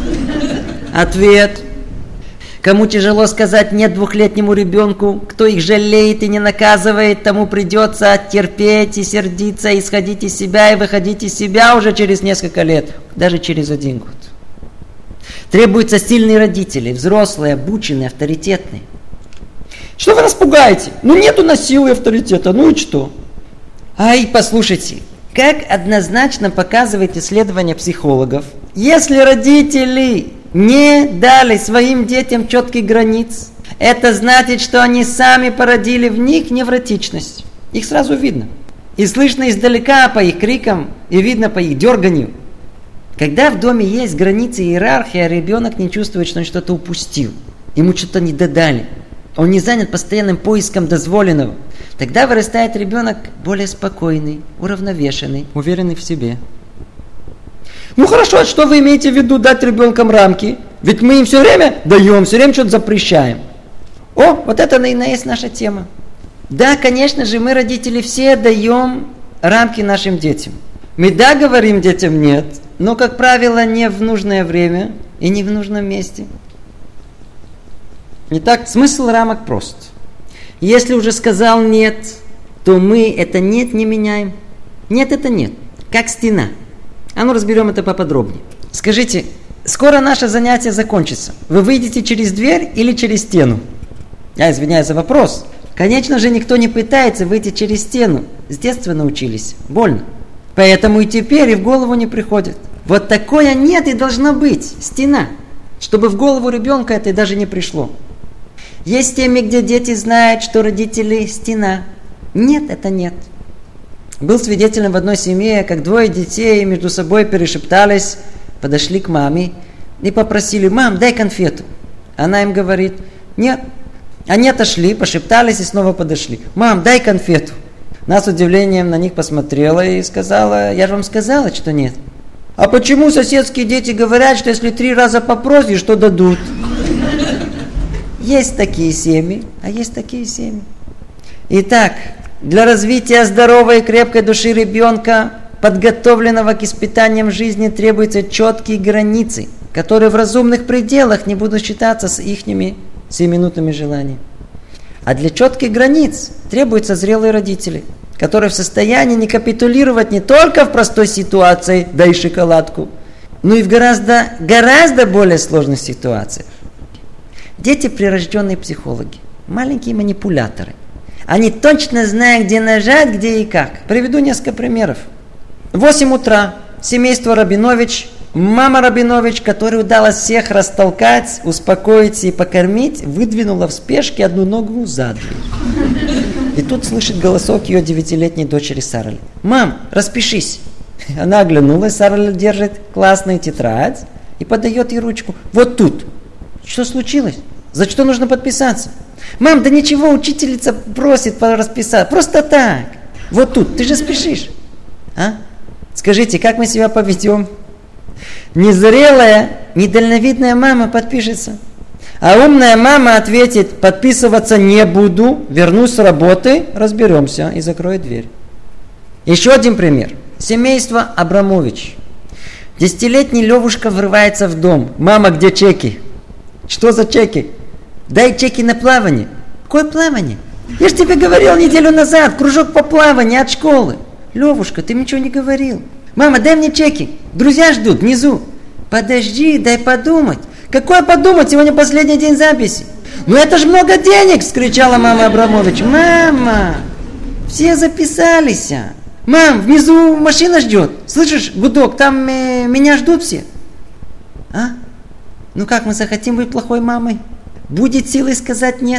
Ответ. Кому тяжело сказать «нет» 2-летнему ребенку, кто их жалеет и не наказывает, тому придется терпеть и сердиться, и исходить из себя, и выходить из себя уже через несколько лет, даже через 1 год. Требуются сильные родители, взрослые, обученные, авторитетные. Что вы нас пугаете? Нет у нас силы и авторитета, и что? Послушайте, как однозначно показывает исследование психологов, если родители не дали своим детям четких границ, это значит, что они сами породили в них невротичность. Их сразу видно. И слышно издалека по их крикам, и видно по их дерганию. Когда в доме есть границы и иерархия, ребенок не чувствует, что он что-то упустил. Ему что-то не додали. Он не занят постоянным поиском дозволенного. Тогда вырастает ребенок более спокойный, уравновешенный, уверенный в себе. Ну хорошо, а что вы имеете в виду дать ребенкам рамки? Ведь мы им все время даем, все время что-то запрещаем. О, вот это, наверное, есть наша тема. Да, конечно же, мы, родители, все даем рамки нашим детям. Мы да говорим детям нет, но, как правило, не в нужное время и не в нужном месте. Итак, смысл рамок прост. Если уже сказал нет, то мы это нет не меняем. Нет, это нет. Как стена. А ну разберем это поподробнее. Скажите, скоро наше занятие закончится. Вы выйдете через дверь или через стену? Я извиняюсь за вопрос. Конечно же, никто не пытается выйти через стену. С детства научились. Больно. Поэтому и теперь и в голову не приходит. Вот такое нет и должно быть. Стена. Чтобы в голову ребенка это и даже не пришло. Есть темы, где дети знают, что родители стена. Нет, это нет. Был свидетелем в одной семье, как двое детей между собой перешептались, подошли к маме и попросили: «Мам, дай конфету». Она им говорит: «Нет». Они отошли, пошептались и снова подошли. «Мам, дай конфету». Она с удивлением на них посмотрела и сказала: «Я же вам сказала, что нет». «А почему соседские дети говорят, что если 3 раза попросишь, что дадут?» Есть такие семьи, а есть такие семьи. Итак, для развития здоровой и крепкой души ребенка, подготовленного к испытаниям жизни, требуются четкие границы, которые в разумных пределах не будут считаться с ихними сиюминутными желаниями. А для четких границ требуются зрелые родители, которые в состоянии не капитулировать не только в простой ситуации «дай шоколадку», но и в гораздо более сложных ситуациях. Дети прирожденные психологи, маленькие манипуляторы. Они точно знают, где нажать, где и как. Приведу несколько примеров. В 8 утра семейство Рабинович, мама Рабинович, которой удалось всех растолкать, успокоить и покормить, выдвинула в спешке одну ногу за дверь. И тут слышит голосок ее 9-летней дочери Сарали: «Мам, распишись». Она оглянулась, Сарали держит классную тетрадь и подает ей ручку. «Вот тут». «Что случилось? За что нужно подписаться?» «Мам, да ничего, учительница просит расписаться. Просто так. Вот тут, ты же спешишь». «А? Скажите, как мы себя поведем?» Незрелая, недальновидная мама подпишется. А умная мама ответит: подписываться не буду, вернусь с работы, разберемся, и закроет дверь. Еще один пример. Семейство Абрамович. 10-летний Левушка врывается в дом. «Мама, где чеки?» «Что за чеки?» «Дай чеки на плавание». «Какое плавание?» «Я же тебе говорил неделю назад, кружок по плаванию от школы». «Левушка, ты ничего не говорил». «Мама, дай мне чеки, друзья ждут внизу». «Подожди, дай подумать». «Какое подумать? Сегодня последний день записи». «Ну это же много денег!» – вскричала мама Абрамович. «Мама, все записались. Мам, внизу машина ждет. Слышишь, гудок, там меня ждут все». «А? Ну как мы захотим быть плохой мамой? Будет силой сказать нет».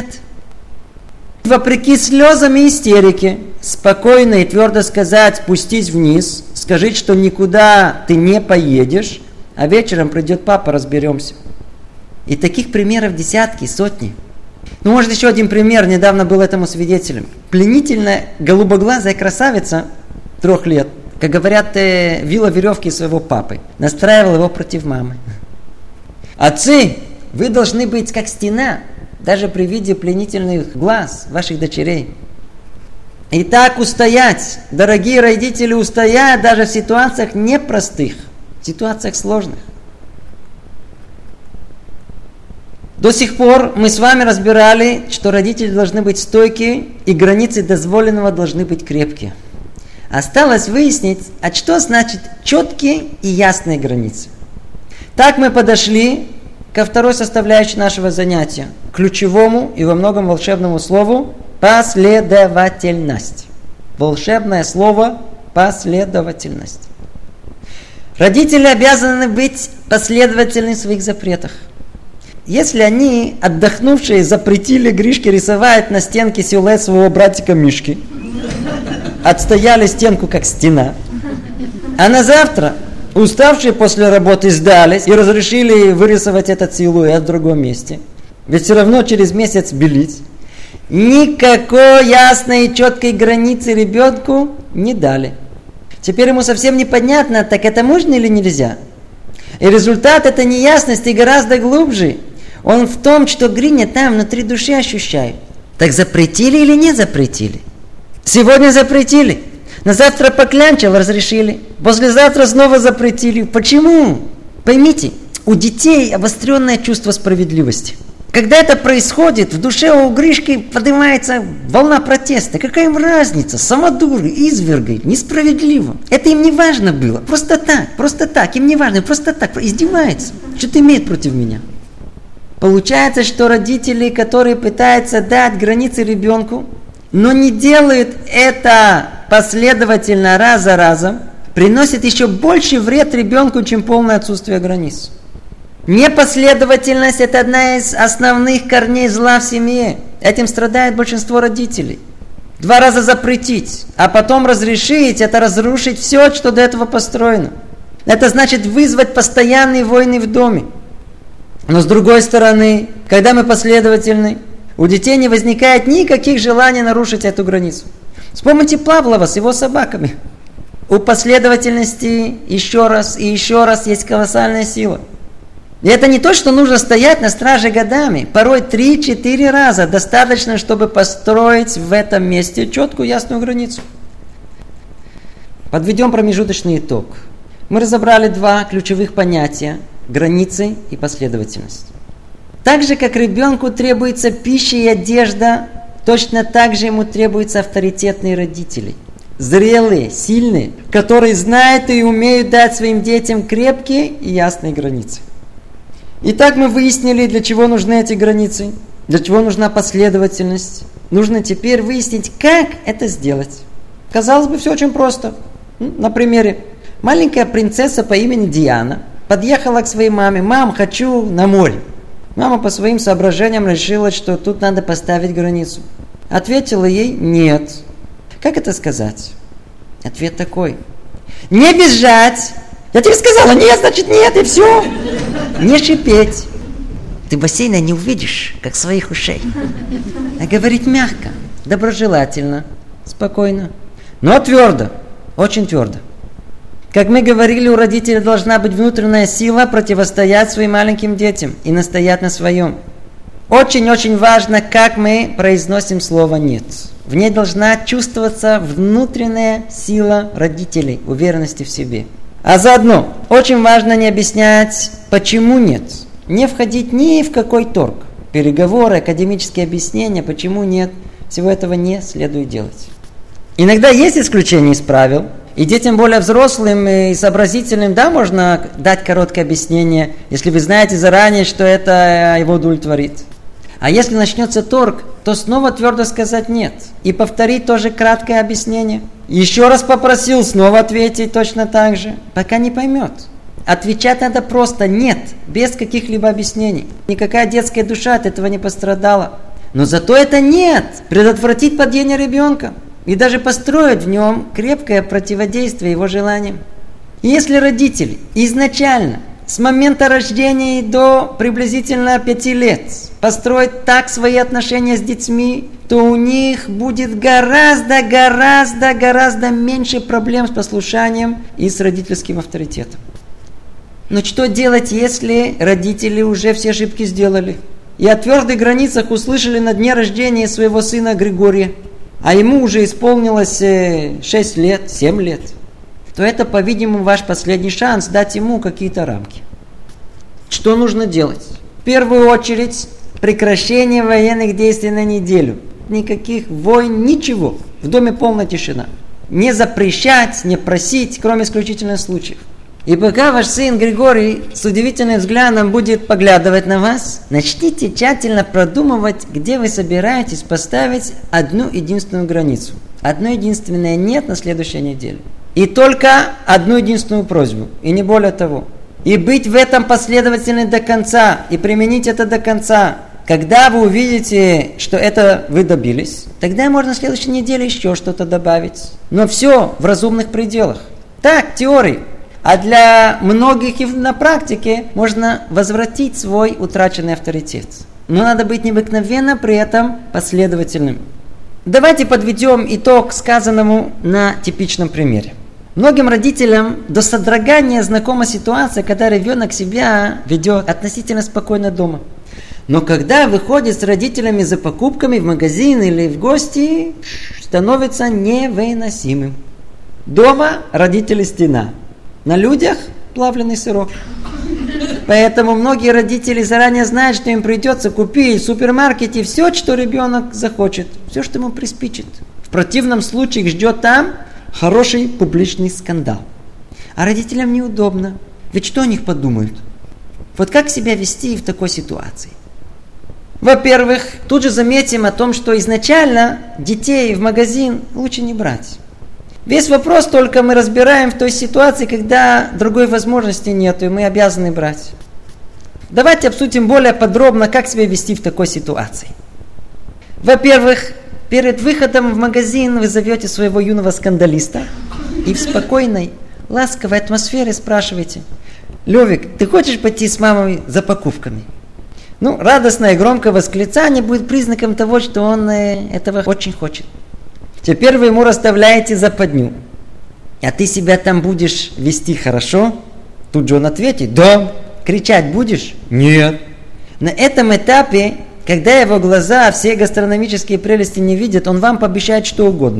Вопреки слезам и истерике, спокойно и твердо сказать: спустись вниз, скажи, что никуда ты не поедешь, а вечером придет папа, разберемся. И таких примеров десятки, сотни. Ну, может, еще один пример, недавно был этому свидетелем. Пленительная голубоглазая красавица 3 лет, как говорят, вила веревки своего папы, настраивала его против мамы. Отцы, вы должны быть как стена, даже при виде пленительных глаз ваших дочерей. И так устоять, дорогие родители, устоять даже в ситуациях непростых, в ситуациях сложных. До сих пор мы с вами разбирали, что родители должны быть стойкие и границы дозволенного должны быть крепкие. Осталось выяснить, а что значит четкие и ясные границы. Так мы подошли ко второй составляющей нашего занятия, ключевому и во многом волшебному слову последовательность. Волшебное слово последовательность. Родители обязаны быть последовательны в своих запретах. Если они, отдохнувшие, запретили Гришке рисовать на стенке силуэт своего братика Мишки, отстояли стенку как стена, а на завтра уставшие после работы сдались и разрешили вырисовать этот силуэт в другом месте. Ведь все равно через месяц белить. Никакой ясной и четкой границы ребенку не дали. Теперь ему совсем непонятно, так это можно или нельзя. И результат этой неясности гораздо глубже. Он в том, что Гриня там внутри души ощущает. Так запретили или не запретили? Сегодня запретили. На завтра поклянчил, разрешили. Послезавтра снова запретили. Почему? Поймите, у детей обостренное чувство справедливости. Когда это происходит, в душе у Гришки поднимается волна протеста. Какая им разница? Самодуры, изверги, несправедливо. Это им не важно было. Просто так. Им не важно, просто так. Издевается. Что-то имеет против меня. Получается, что родители, которые пытаются дать границы ребенку, но не делают это последовательно раз за разом, приносят еще больше вред ребенку, чем полное отсутствие границ. Непоследовательность – это одна из основных корней зла в семье. Этим страдает большинство родителей. 2 раза запретить, а потом разрешить – это разрушить все, что до этого построено. Это значит вызвать постоянные войны в доме. Но с другой стороны, когда мы последовательны, у детей не возникает никаких желаний нарушить эту границу. Вспомните Павлова с его собаками. У последовательности еще раз и еще раз есть колоссальная сила. И это не то, что нужно стоять на страже годами. Порой 3-4 раза достаточно, чтобы построить в этом месте четкую, ясную границу. Подведем промежуточный итог. Мы разобрали 2 ключевых понятия – границы и последовательность. Так же, как ребенку требуется пища и одежда, точно так же ему требуются авторитетные родители. Зрелые, сильные, которые знают и умеют дать своим детям крепкие и ясные границы. Итак, мы выяснили, для чего нужны эти границы, для чего нужна последовательность. Нужно теперь выяснить, как это сделать. Казалось бы, все очень просто. На примере. Маленькая принцесса по имени Диана подъехала к своей маме. «Мам, хочу на море». Мама по своим соображениям решила, что тут надо поставить границу. Ответила ей «нет». Как это сказать? Ответ такой: «Не бежать! Я тебе сказала нет, значит нет, и все. Не шипеть. Ты бассейна не увидишь, как своих ушей». А говорить мягко, доброжелательно, спокойно, но твердо, очень твердо. Как мы говорили, у родителей должна быть внутренняя сила противостоять своим маленьким детям и настоять на своем. Очень-очень важно, как мы произносим слово «нет». В ней должна чувствоваться внутренняя сила родителей, уверенности в себе. А заодно очень важно не объяснять, почему нет. Не входить ни в какой торг. Переговоры, академические объяснения, почему нет. Всего этого не следует делать. Иногда есть исключения из правил. И детям более взрослым и сообразительным, да, можно дать короткое объяснение, если вы знаете заранее, что это его удовлетворит. А если начнется торг, то снова твердо сказать «нет». И повторить тоже краткое объяснение. Еще раз попросил, снова ответить точно так же, пока не поймет. Отвечать надо просто «нет», без каких-либо объяснений. Никакая детская душа от этого не пострадала. Но зато это «нет» предотвратит падение ребенка. И даже построить в нем крепкое противодействие его желаниям. И если родители изначально, с момента рождения и до приблизительно 5 лет, построить так свои отношения с детьми, то у них будет гораздо меньше проблем с послушанием и с родительским авторитетом. Но что делать, если родители уже все ошибки сделали? И о твердых границах услышали на дне рождения своего сына Григория, а ему уже исполнилось 6 лет, 7 лет, то это, по-видимому, ваш последний шанс дать ему какие-то рамки. Что нужно делать? В первую очередь, прекращение военных действий на неделю. Никаких войн, ничего. В доме полная тишина. Не запрещать, не просить, кроме исключительных случаев. И пока ваш сын Григорий с удивительным взглядом будет поглядывать на вас, начните тщательно продумывать, где вы собираетесь поставить одну единственную границу. Одно единственное «нет» на следующей неделе. И только одну единственную просьбу, и не более того. И быть в этом последовательным до конца, и применить это до конца. когда вы увидите, что это вы добились, тогда можно в следующей неделе еще что-то добавить. Но все в разумных пределах. Так, теории. А для многих и на практике можно возвратить свой утраченный авторитет. Но надо быть необыкновенно при этом последовательным. Давайте подведем итог сказанному на типичном примере. Многим родителям до содрогания знакома ситуация, когда ребенок себя ведет относительно спокойно дома. Но когда выходит с родителями за покупками в магазин или в гости, становится невыносимым. Дома родители стена, на людях плавленый сырок. Поэтому многие родители заранее знают, что им придется купить в супермаркете все, что ребенок захочет, все, что ему приспичит. В противном случае их ждет там хороший публичный скандал. А родителям неудобно. Ведь что о них подумают? Вот как себя вести в такой ситуации? Во-первых, тут же заметим о том, что изначально детей в магазин лучше не брать. Весь вопрос только мы разбираем в той ситуации, когда другой возможности нет, и мы обязаны брать. Давайте обсудим более подробно, как себя вести в такой ситуации. Во-первых, перед выходом в магазин вы зовете своего юного скандалиста и в спокойной, ласковой атмосфере спрашиваете: «Левик, ты хочешь пойти с мамой за покупками?» Радостное и громкое восклицание будет признаком того, что он этого очень хочет. Теперь вы ему расставляете западню. А ты себя там будешь вести хорошо? Тут же он ответит: да. Кричать будешь? Нет. На этом этапе, когда его глаза все гастрономические прелести не видят, он вам пообещает что угодно.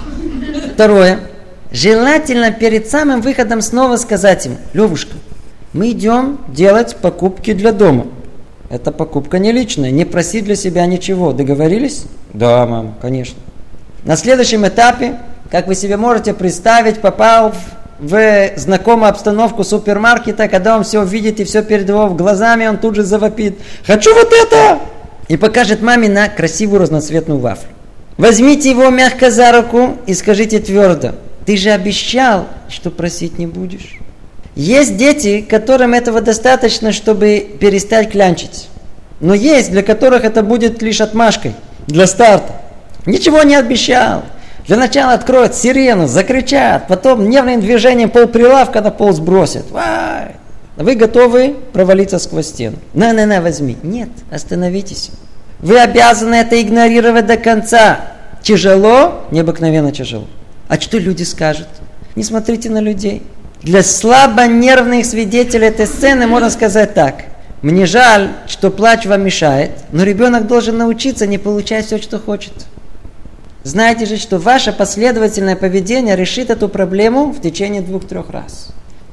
Второе. Желательно перед самым выходом снова сказать ему: Левушка, мы идем делать покупки для дома. Эта покупка не личная, не проси для себя ничего. Договорились? Да, мама, конечно. На следующем этапе, как вы себе можете представить, попал в знакомую обстановку супермаркета, когда он все увидит и все перед его глазами, он тут же завопит: «Хочу вот это!» И покажет маме на красивую разноцветную вафлю. Возьмите его мягко за руку и скажите твердо: «Ты же обещал, что просить не будешь». Есть дети, которым этого достаточно, чтобы перестать клянчить. Но есть, для которых это будет лишь отмашкой, для старта. Ничего не обещал. Для начала откроют сирену, закричат, потом нервным движением полприлавка на пол сбросят. Вай! Вы готовы провалиться сквозь стену. На, возьми. Нет, остановитесь. Вы обязаны это игнорировать до конца. Тяжело? Необыкновенно тяжело. А что люди скажут? Не смотрите на людей. Для слабонервных свидетелей этой сцены можно сказать так: мне жаль, что плач вам мешает, но ребенок должен научиться не получать все, что хочет. Знаете же, что ваше последовательное поведение решит эту проблему в течение 2-3 раз.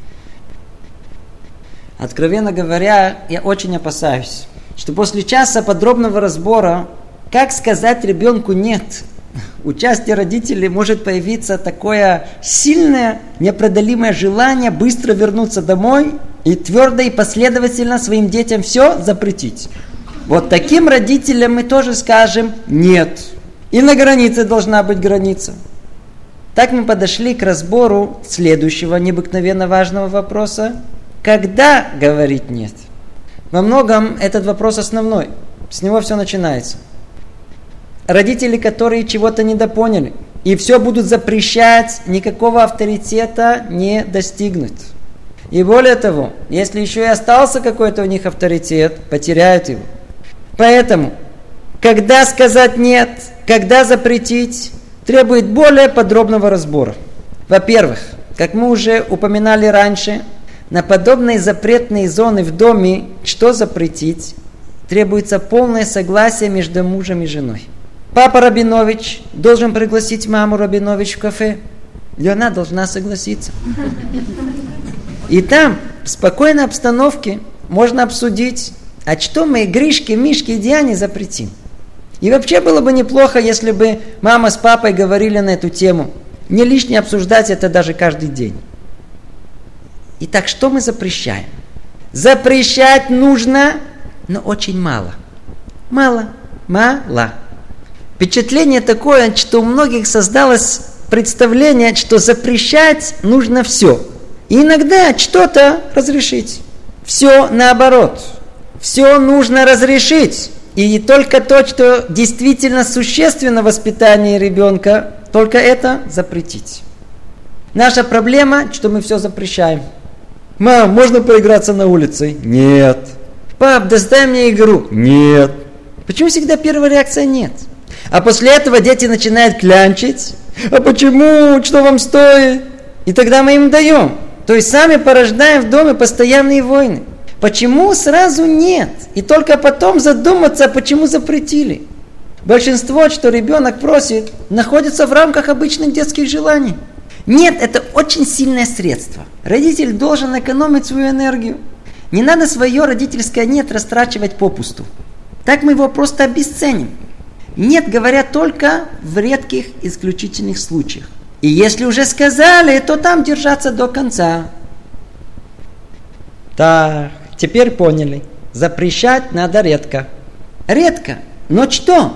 Откровенно говоря, я очень опасаюсь, что после часа подробного разбора, как сказать ребенку «нет», у части родителей может появиться такое сильное, непреодолимое желание быстро вернуться домой и твердо и последовательно своим детям все запретить. Вот таким родителям мы тоже скажем «нет». И на границе должна быть граница. Так мы подошли к разбору следующего необыкновенно важного вопроса: когда говорить «нет»? Во многом этот вопрос основной. С него все начинается. Родители, которые чего-то недопоняли и все будут запрещать, никакого авторитета не достигнут. И более того, если еще и остался какой-то у них авторитет, потеряют его. Поэтому, когда сказать «нет», когда запретить, требует более подробного разбора. Во-первых, как мы уже упоминали раньше, на подобные запретные зоны в доме, что запретить, требуется полное согласие между мужем и женой. Папа Рабинович должен пригласить маму Рабинович в кафе, и она должна согласиться. И там, в спокойной обстановке, можно обсудить, а что мы Гришке, Мишке и Диане запретим. И вообще было бы неплохо, если бы мама с папой говорили на эту тему. Не лишне обсуждать это даже каждый день. Итак, что мы запрещаем? Запрещать нужно, но очень мало. Мало. Впечатление такое, что у многих создалось представление, что запрещать нужно все. И иногда что-то разрешить. Все наоборот. Все нужно разрешить. И только то, что действительно существенно в воспитании ребенка, только это запретить. Наша проблема, что мы все запрещаем. Мам, можно поиграться на улице? Нет. Пап, достай мне игру? Нет. Почему всегда первая реакция нет? А после этого дети начинают клянчить. А почему? Что вам стоит? И тогда мы им даем. То есть сами порождаем в доме постоянные войны. Почему сразу нет? И только потом задуматься, почему запретили. Большинство, что ребенок просит, находится в рамках обычных детских желаний. Нет, это очень сильное средство. Родитель должен экономить свою энергию. Не надо свое родительское «нет» растрачивать попусту. Так мы его просто обесценим. «Нет» говорят только в редких исключительных случаях. И если уже сказали, то там держаться до конца. Так, теперь поняли. Запрещать надо редко. Редко. Но что?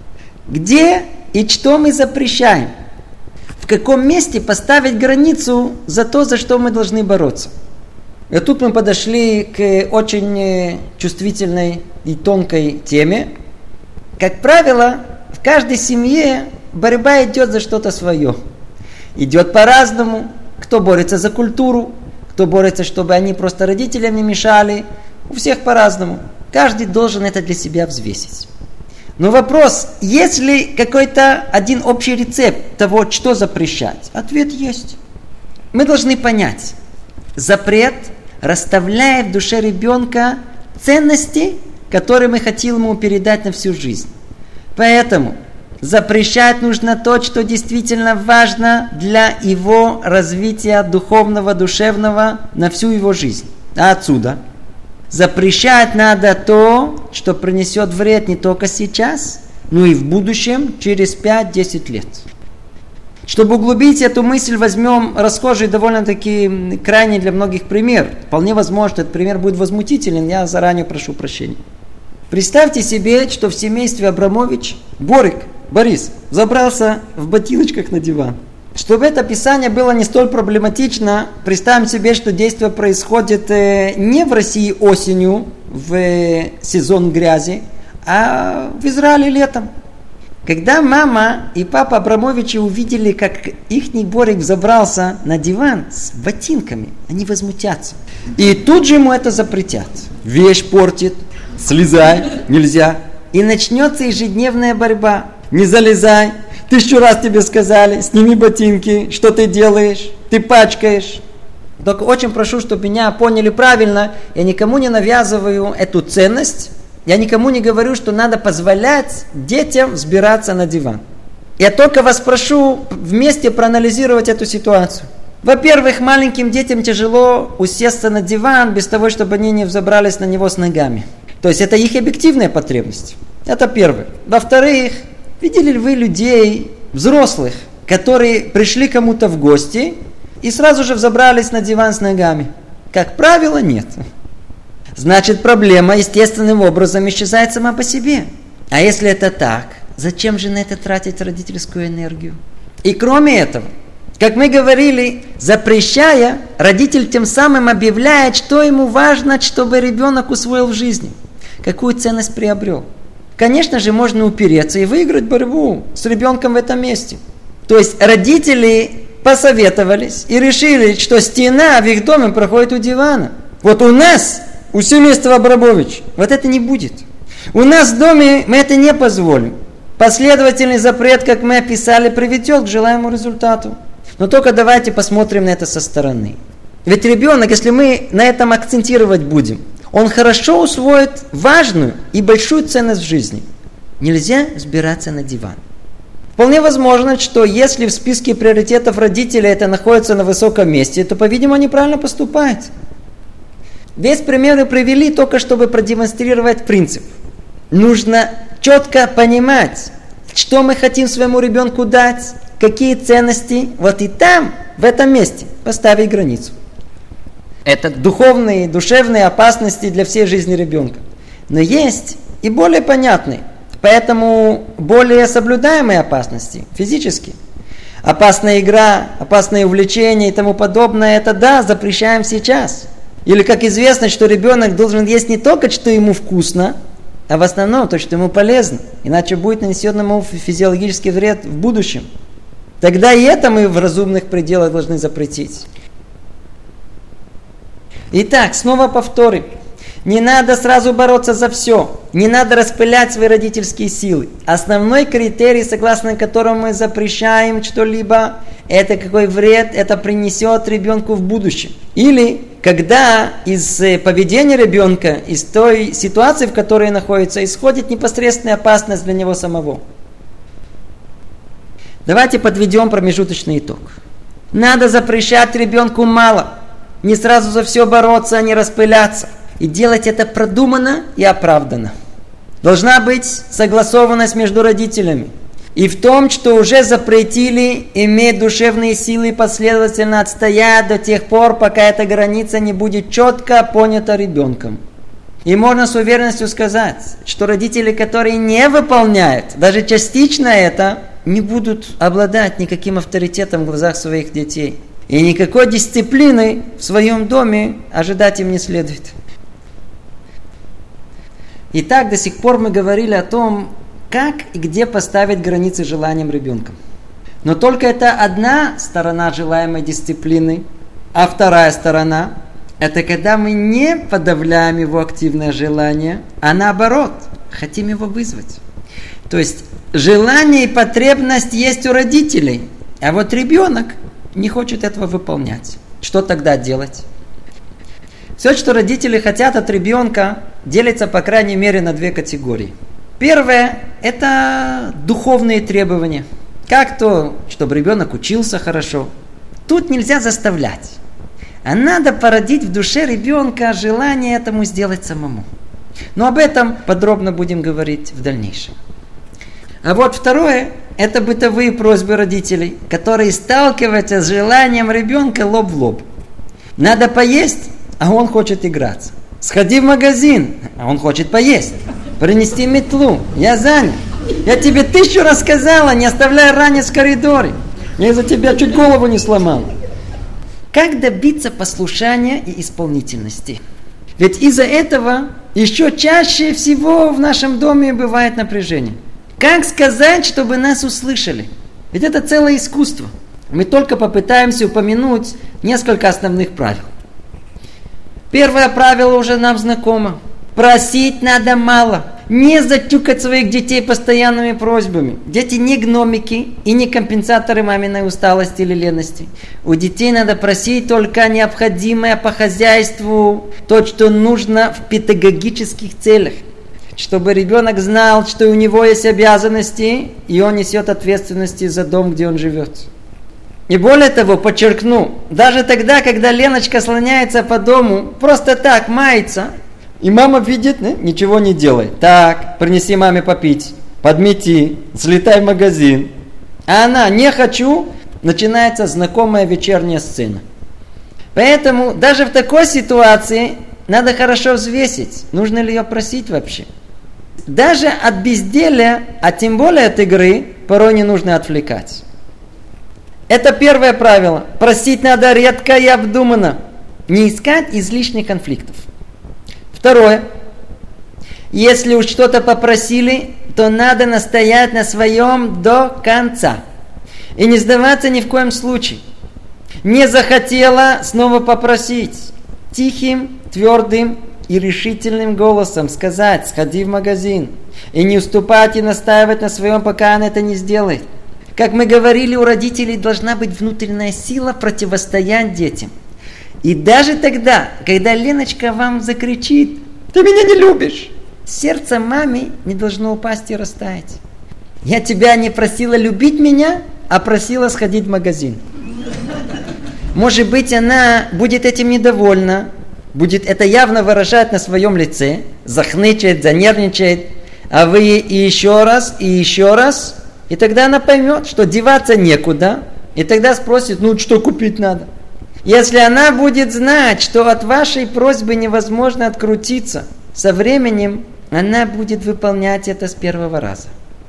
Где и что мы запрещаем? В каком месте поставить границу за то, за что мы должны бороться? И тут мы подошли к очень чувствительной и тонкой теме. Как правило, в каждой семье борьба идет за что-то свое. Идет по-разному. Кто борется за культуру, кто борется, чтобы они просто родителям не мешали. У всех по-разному. Каждый должен это для себя взвесить. Но вопрос, есть ли какой-то один общий рецепт того, что запрещать? Ответ есть. Мы должны понять. Запрет расставляет в душе ребенка ценности, которые мы хотим ему передать на всю жизнь. Поэтому запрещать нужно то, что действительно важно для его развития духовного, душевного на всю его жизнь. А отсюда запрещать надо то, что принесет вред не только сейчас, но и в будущем, через 5-10 лет. Чтобы углубить эту мысль, возьмем расхожий довольно-таки крайний для многих пример. Вполне возможно, что этот пример будет возмутителен, я заранее прошу прощения. Представьте себе, что в семействе Абрамович Борис забрался в ботиночках на диван. Чтобы это описание было не столь проблематично, представим себе, что действие происходит не в России осенью, в сезон грязи, а в Израиле летом. Когда мама и папа Абрамовичи увидели, как ихний Борик забрался на диван с ботинками, они возмутятся. И тут же ему это запретят. Вещь портит, слезай, нельзя. И начнется ежедневная борьба. Не залезай. 1000 раз тебе сказали, сними ботинки, что ты делаешь, ты пачкаешь. Только очень прошу, чтобы меня поняли правильно, я никому не навязываю эту ценность, я никому не говорю, что надо позволять детям взбираться на диван. Я только вас прошу вместе проанализировать эту ситуацию. Во-первых, маленьким детям тяжело усесться на диван без того, чтобы они не взобрались на него с ногами. То есть это их объективная потребность. Это первое. Во-вторых, видели ли вы людей, взрослых, которые пришли кому-то в гости и сразу же взобрались на диван с ногами? Как правило, нет. Значит, проблема естественным образом исчезает сама по себе. А если это так, зачем же на это тратить родительскую энергию? И кроме этого, как мы говорили, запрещая, родитель тем самым объявляет, что ему важно, чтобы ребенок усвоил в жизни, какую ценность приобрел. Конечно же, можно упереться и выиграть борьбу с ребенком в этом месте. То есть родители посоветовались и решили, что стена в их доме проходит у дивана. Вот у нас, у семейства Абрамович, вот это не будет. У нас в доме мы это не позволим. Последовательный запрет, как мы описали, приведет к желаемому результату. Но только давайте посмотрим на это со стороны. Ведь ребенок, если мы на этом акцентировать будем, он хорошо усвоит важную и большую ценность в жизни. Нельзя взбираться на диван. Вполне возможно, что если в списке приоритетов родителей это находится на высоком месте, то, по-видимому, они правильно поступают. Весь пример мы привели только, чтобы продемонстрировать принцип. Нужно четко понимать, что мы хотим своему ребенку дать, какие ценности. Вот и там, в этом месте, поставить границу. Это духовные, душевные опасности для всей жизни ребенка. Но есть и более понятные, поэтому более соблюдаемые опасности, физические. Опасная игра, опасное увлечение и тому подобное, это да, запрещаем сейчас. Или как известно, что ребенок должен есть не только, что ему вкусно, а в основном то, что ему полезно, иначе будет нанесен ему физиологический вред в будущем. Тогда и это мы в разумных пределах должны запретить. Итак, снова повторим. Не надо сразу бороться за все. Не надо распылять свои родительские силы. Основной критерий, согласно которому мы запрещаем что-либо, это какой вред это принесет ребенку в будущем. Или когда из поведения ребенка, из той ситуации, в которой он находится, исходит непосредственная опасность для него самого. Давайте подведем промежуточный итог. Надо запрещать ребенку мало. Не сразу за все бороться, не распыляться. И делать это продуманно и оправданно. Должна быть согласованность между родителями. И в том, что уже запретили иметь душевные силы и последовательно отстоять до тех пор, пока эта граница не будет четко понята ребенком. И можно с уверенностью сказать, что родители, которые не выполняют даже частично это, не будут обладать никаким авторитетом в глазах своих детей. И никакой дисциплины в своем доме ожидать им не следует. Итак, до сих пор мы говорили о том, как и где поставить границы желаниям ребенка. Но только это одна сторона желаемой дисциплины, а вторая сторона – это когда мы не подавляем его активное желание, а наоборот, хотим его вызвать. То есть, желание и потребность есть у родителей, а вот ребенок не хочет этого выполнять. Что тогда делать? Все, что родители хотят от ребенка, делится, по крайней мере, на две категории. Первое – это духовные требования. Как то, чтобы ребенок учился хорошо. Тут нельзя заставлять. А надо породить в душе ребенка желание этому сделать самому. Но об этом подробно будем говорить в дальнейшем. А вот второе – это бытовые просьбы родителей, которые сталкиваются с желанием ребенка лоб в лоб. Надо поесть, а он хочет играться. Сходи в магазин, а он хочет поесть. Принести метлу, я занят. Я тебе 1000 раз сказала, не оставляй ранец в коридоре. Я из-за тебя чуть голову не сломал. Как добиться послушания и исполнительности? Ведь из-за этого еще чаще всего в нашем доме бывает напряжение. Как сказать, чтобы нас услышали? Ведь это целое искусство. Мы только попытаемся упомянуть несколько основных правил. Первое правило уже нам знакомо. Просить надо мало. Не затюкать своих детей постоянными просьбами. Дети не гномики и не компенсаторы маминой усталости или лености. У детей надо просить только необходимое по хозяйству, то, что нужно в педагогических целях. Чтобы ребенок знал, что у него есть обязанности, и он несет ответственности за дом, где он живет. И более того, подчеркну, даже тогда, когда Леночка слоняется по дому, просто так мается, и мама видит, ничего не делает. Так, принеси маме попить, подмети, слетай в магазин. А она, не хочу, начинается знакомая вечерняя сцена. Поэтому даже в такой ситуации надо хорошо взвесить, нужно ли ее просить вообще. Даже от безделия, а тем более от игры, порой не нужно отвлекать. Это первое правило. Просить надо редко и обдуманно. Не искать излишних конфликтов. Второе. Если уж что-то попросили, то надо настоять на своем до конца. И не сдаваться ни в коем случае. Не захотела снова попросить. Тихим, твердым и решительным голосом сказать: сходи в магазин. И не уступать и настаивать на своем, пока она это не сделает. Как мы говорили, у родителей должна быть внутренняя сила противостоять детям. И даже тогда, когда Леночка вам закричит: ты меня не любишь, сердце маме не должно упасть и растаять. Я тебя не просила любить меня, а просила сходить в магазин. Может быть, она будет этим недовольна, будет это явно выражать на своем лице, захнычает, занервничает, а вы и еще раз, и тогда она поймет, что деваться некуда, и тогда спросит: что купить надо? Если она будет знать, что от вашей просьбы невозможно открутиться, со временем она будет выполнять это с первого раза.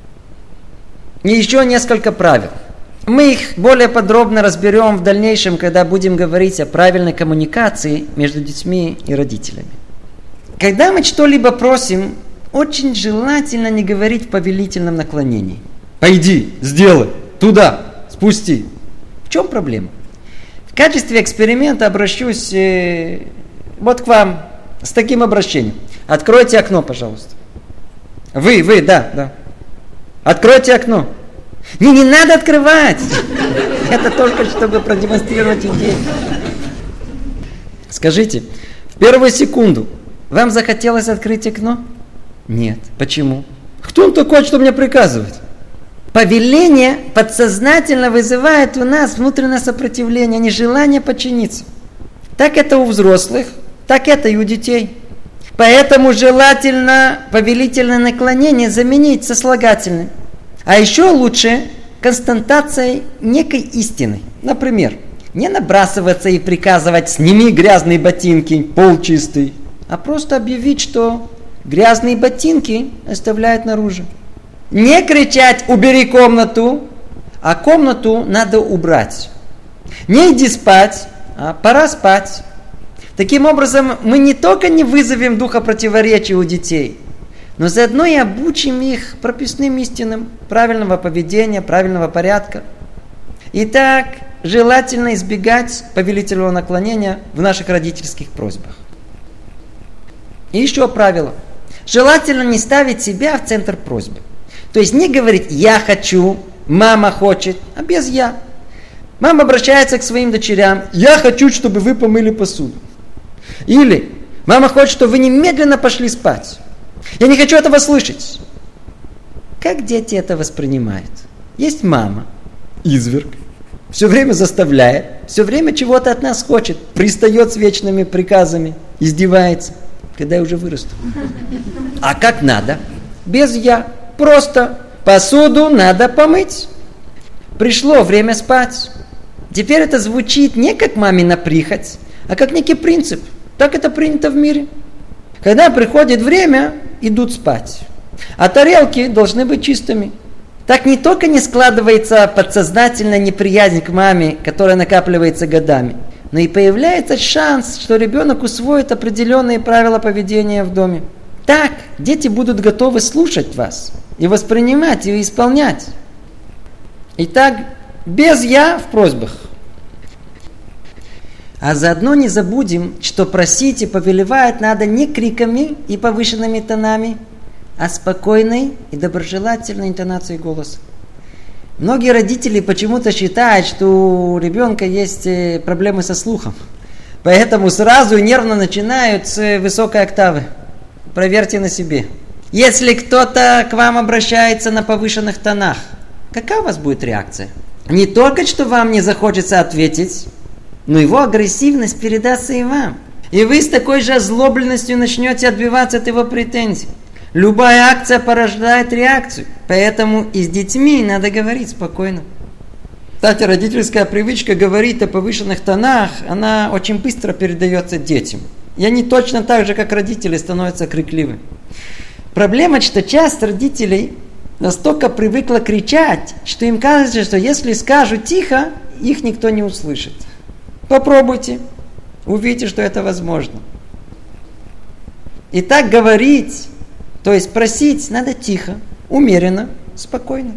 И еще несколько правил. Мы их более подробно разберем в дальнейшем, когда будем говорить о правильной коммуникации между детьми и родителями. Когда мы что-либо просим, очень желательно не говорить в повелительном наклонении. Пойди, сделай, туда, спусти. В чем проблема? В качестве эксперимента обращусь вот к вам с таким обращением. Откройте окно, пожалуйста. Вы, да. Откройте окно. Не надо открывать. Это только чтобы продемонстрировать идею. Скажите, в первую секунду вам захотелось открыть окно? Нет. Почему? Кто он такой, что мне приказывает? Повеление подсознательно вызывает у нас внутреннее сопротивление, нежелание подчиниться. Так это у взрослых, так это и у детей. Поэтому желательно повелительное наклонение заменить сослагательным. А еще лучше констатацией некой истины. Например, не набрасываться и приказывать «сними грязные ботинки, пол чистый», а просто объявить, что грязные ботинки оставляют наружу. Не кричать «убери комнату», а комнату надо убрать. Не иди спать, а пора спать. Таким образом, мы не только не вызовем духа противоречия у детей, но заодно и обучим их прописным истинам правильного поведения, правильного порядка. Итак, желательно избегать повелительного наклонения в наших родительских просьбах. И еще правило. Желательно не ставить себя в центр просьбы. То есть не говорить «я хочу», «мама хочет», а без «я». Мама обращается к своим дочерям «я хочу, чтобы вы помыли посуду». Или «мама хочет, чтобы вы немедленно пошли спать». «Я не хочу этого слышать». Как дети это воспринимают? Есть мама, изверг, все время заставляет, все время чего-то от нас хочет, пристает с вечными приказами, издевается. Когда я уже вырасту. А как надо? Без «я». Просто посуду надо помыть. Пришло время спать. Теперь это звучит не как мамина прихоть, а как некий принцип. Так это принято в мире. Когда приходит время, идут спать. А тарелки должны быть чистыми. Так не только не складывается подсознательная неприязнь к маме, которая накапливается годами, но и появляется шанс, что ребенок усвоит определенные правила поведения в доме. Так дети будут готовы слушать вас и воспринимать, и исполнять. Итак, без «я» в просьбах. А заодно не забудем, что просить и повелевать надо не криками и повышенными тонами, а спокойной и доброжелательной интонацией голоса. Многие родители почему-то считают, что у ребенка есть проблемы со слухом. Поэтому сразу нервно начинают с высокой октавы. Проверьте на себе. Если кто-то к вам обращается на повышенных тонах, какая у вас будет реакция? Не только, что вам не захочется ответить, но его агрессивность передастся и вам. И вы с такой же озлобленностью начнете отбиваться от его претензий. Любая акция порождает реакцию, поэтому и с детьми надо говорить спокойно. Кстати, родительская привычка говорить о повышенных тонах, она очень быстро передается детям. И они точно так же, как родители, становятся крикливы. Проблема, что часть родителей настолько привыкла кричать, что им кажется, что если скажут тихо, их никто не услышит. Попробуйте, увидите, что это возможно. И так говорить, то есть просить, надо тихо, умеренно, спокойно.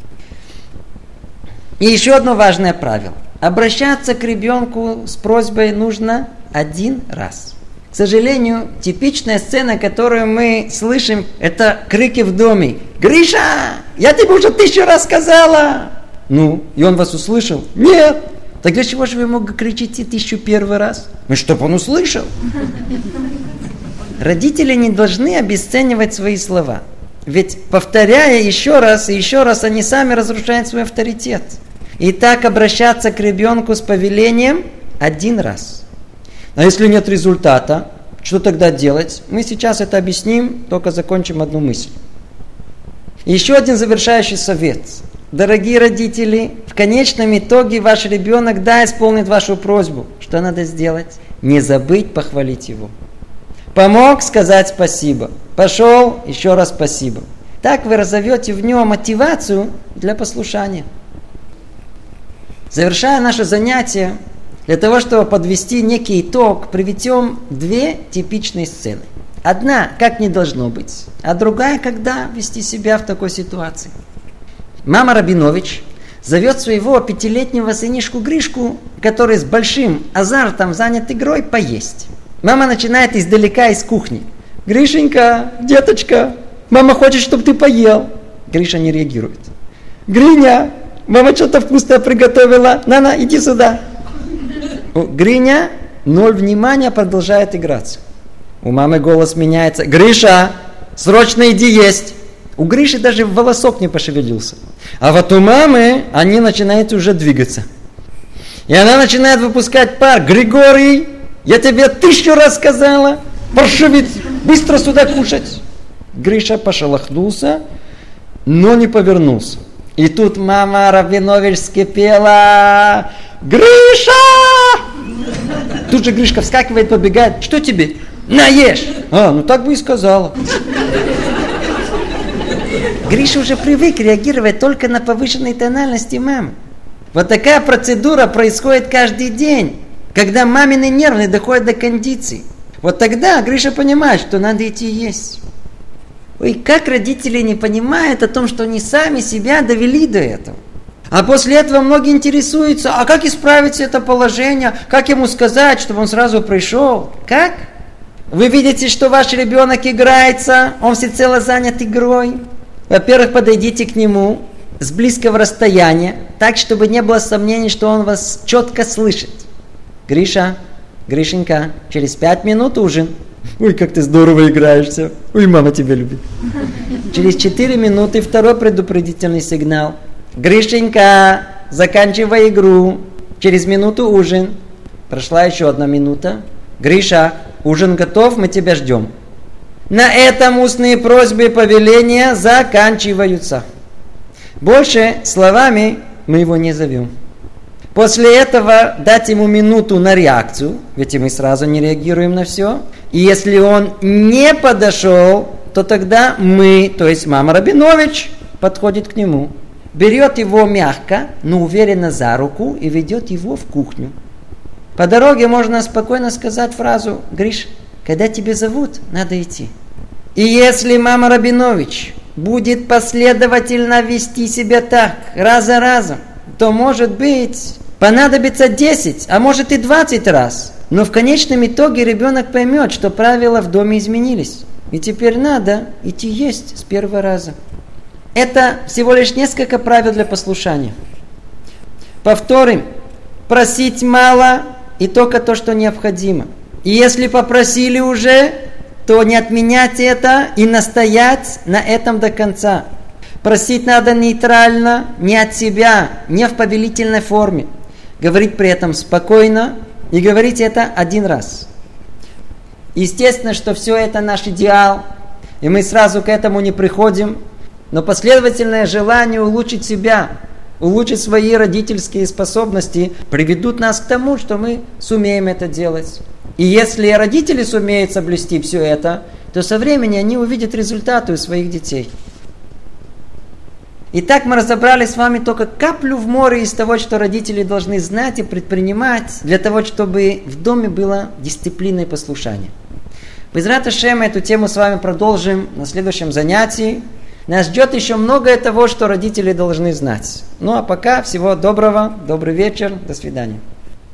И еще одно важное правило. Обращаться к ребенку с просьбой нужно один раз. К сожалению, типичная сцена, которую мы слышим, это крики в доме. «Гриша, я тебе уже 1000 раз сказала!» Ну, и он вас услышал? Нет! Так для чего же вы ему кричите 1001 раз? Ну, чтобы он услышал. Родители не должны обесценивать свои слова. Ведь, повторяя еще раз и еще раз, они сами разрушают свой авторитет. И так обращаться к ребенку с повелением один раз. А если нет результата, что тогда делать? Мы сейчас это объясним, только закончим одну мысль. Еще один завершающий совет. Дорогие родители, в конечном итоге ваш ребенок исполнит вашу просьбу. Что надо сделать? Не забыть похвалить его. Помог сказать спасибо. Пошел, еще раз спасибо. Так вы разовьете в нем мотивацию для послушания. Завершая наше занятие, для того, чтобы подвести некий итог, приведем 2 типичные сцены. Одна, как не должно быть, а другая, когда вести себя в такой ситуации. Мама Рабинович зовет своего 5-летнего сынишку Гришку, который с большим азартом занят игрой, поесть. Мама начинает издалека из кухни. «Гришенька, деточка, мама хочет, чтобы ты поел». Гриша не реагирует. «Гриня, мама что-то вкусное приготовила. На, иди сюда». Гриня, 0 внимания, продолжает играться. У мамы голос меняется. «Гриша, срочно иди есть». У Гриши даже волосок не пошевелился. А вот у мамы они начинают уже двигаться. И она начинает выпускать пар. «Григорий, я тебе 1000 раз сказала, паршивец, быстро сюда кушать». Гриша пошелохнулся, но не повернулся. И тут мама Рабинович вскипела. «Гриша!» Тут же Гришка вскакивает, побегает. «Что тебе? На, ешь!» Так бы и сказала. Гриша уже привык реагировать только на повышенной тональности мамы. Вот такая процедура происходит каждый день, когда мамины нервы доходят до кондиции. Вот тогда Гриша понимает, что надо идти есть. Ой, как родители не понимают о том, что они сами себя довели до этого. А после этого многие интересуются, а как исправить это положение, как ему сказать, чтобы он сразу пришел. Как? Вы видите, что ваш ребенок играется, он всецело занят игрой. Во-первых, подойдите к нему с близкого расстояния, так, чтобы не было сомнений, что он вас четко слышит. «Гриша, Гришенька, через 5 минут ужин». «Ой, как ты здорово играешься. Ой, мама тебя любит». Через 4 минуты второй предупредительный сигнал. «Гришенька, заканчивай игру. Через минуту ужин». Прошла еще 1 минута. «Гриша, ужин готов, мы тебя ждем». На этом устные просьбы и повеления заканчиваются. Больше словами мы его не зовем. После этого дать ему минуту на реакцию, ведь мы сразу не реагируем на все. И если он не подошел, то тогда мы, то есть мама Рабинович, подходит к нему, берет его мягко, но уверенно за руку и ведет его в кухню. По дороге можно спокойно сказать фразу: «Гриш, когда тебя зовут, надо идти». И если мама Рабинович будет последовательно вести себя так, раз за разом, то, может быть, понадобится 10, а может и 20 раз. Но в конечном итоге ребенок поймет, что правила в доме изменились. И теперь надо идти есть с первого раза. Это всего лишь несколько правил для послушания. Повторим. Просить мало и только то, что необходимо. И если попросили уже, то не отменять это и настоять на этом до конца. Просить надо нейтрально, не от себя, не в повелительной форме. Говорить при этом спокойно и говорить это 1 раз. Естественно, что все это наш идеал, и мы сразу к этому не приходим, но последовательное желание улучшить себя, улучшить свои родительские способности приведут нас к тому, что мы сумеем это делать. И если родители сумеют соблюсти все это, то со временем они увидят результаты у своих детей. Итак, мы разобрали с вами только каплю в море из того, что родители должны знать и предпринимать для того, чтобы в доме была дисциплина и послушание. Безрат Ашем, эту тему с вами продолжим на следующем занятии. Нас ждет еще многое того, что родители должны знать. Ну а пока всего доброго, добрый вечер, до свидания.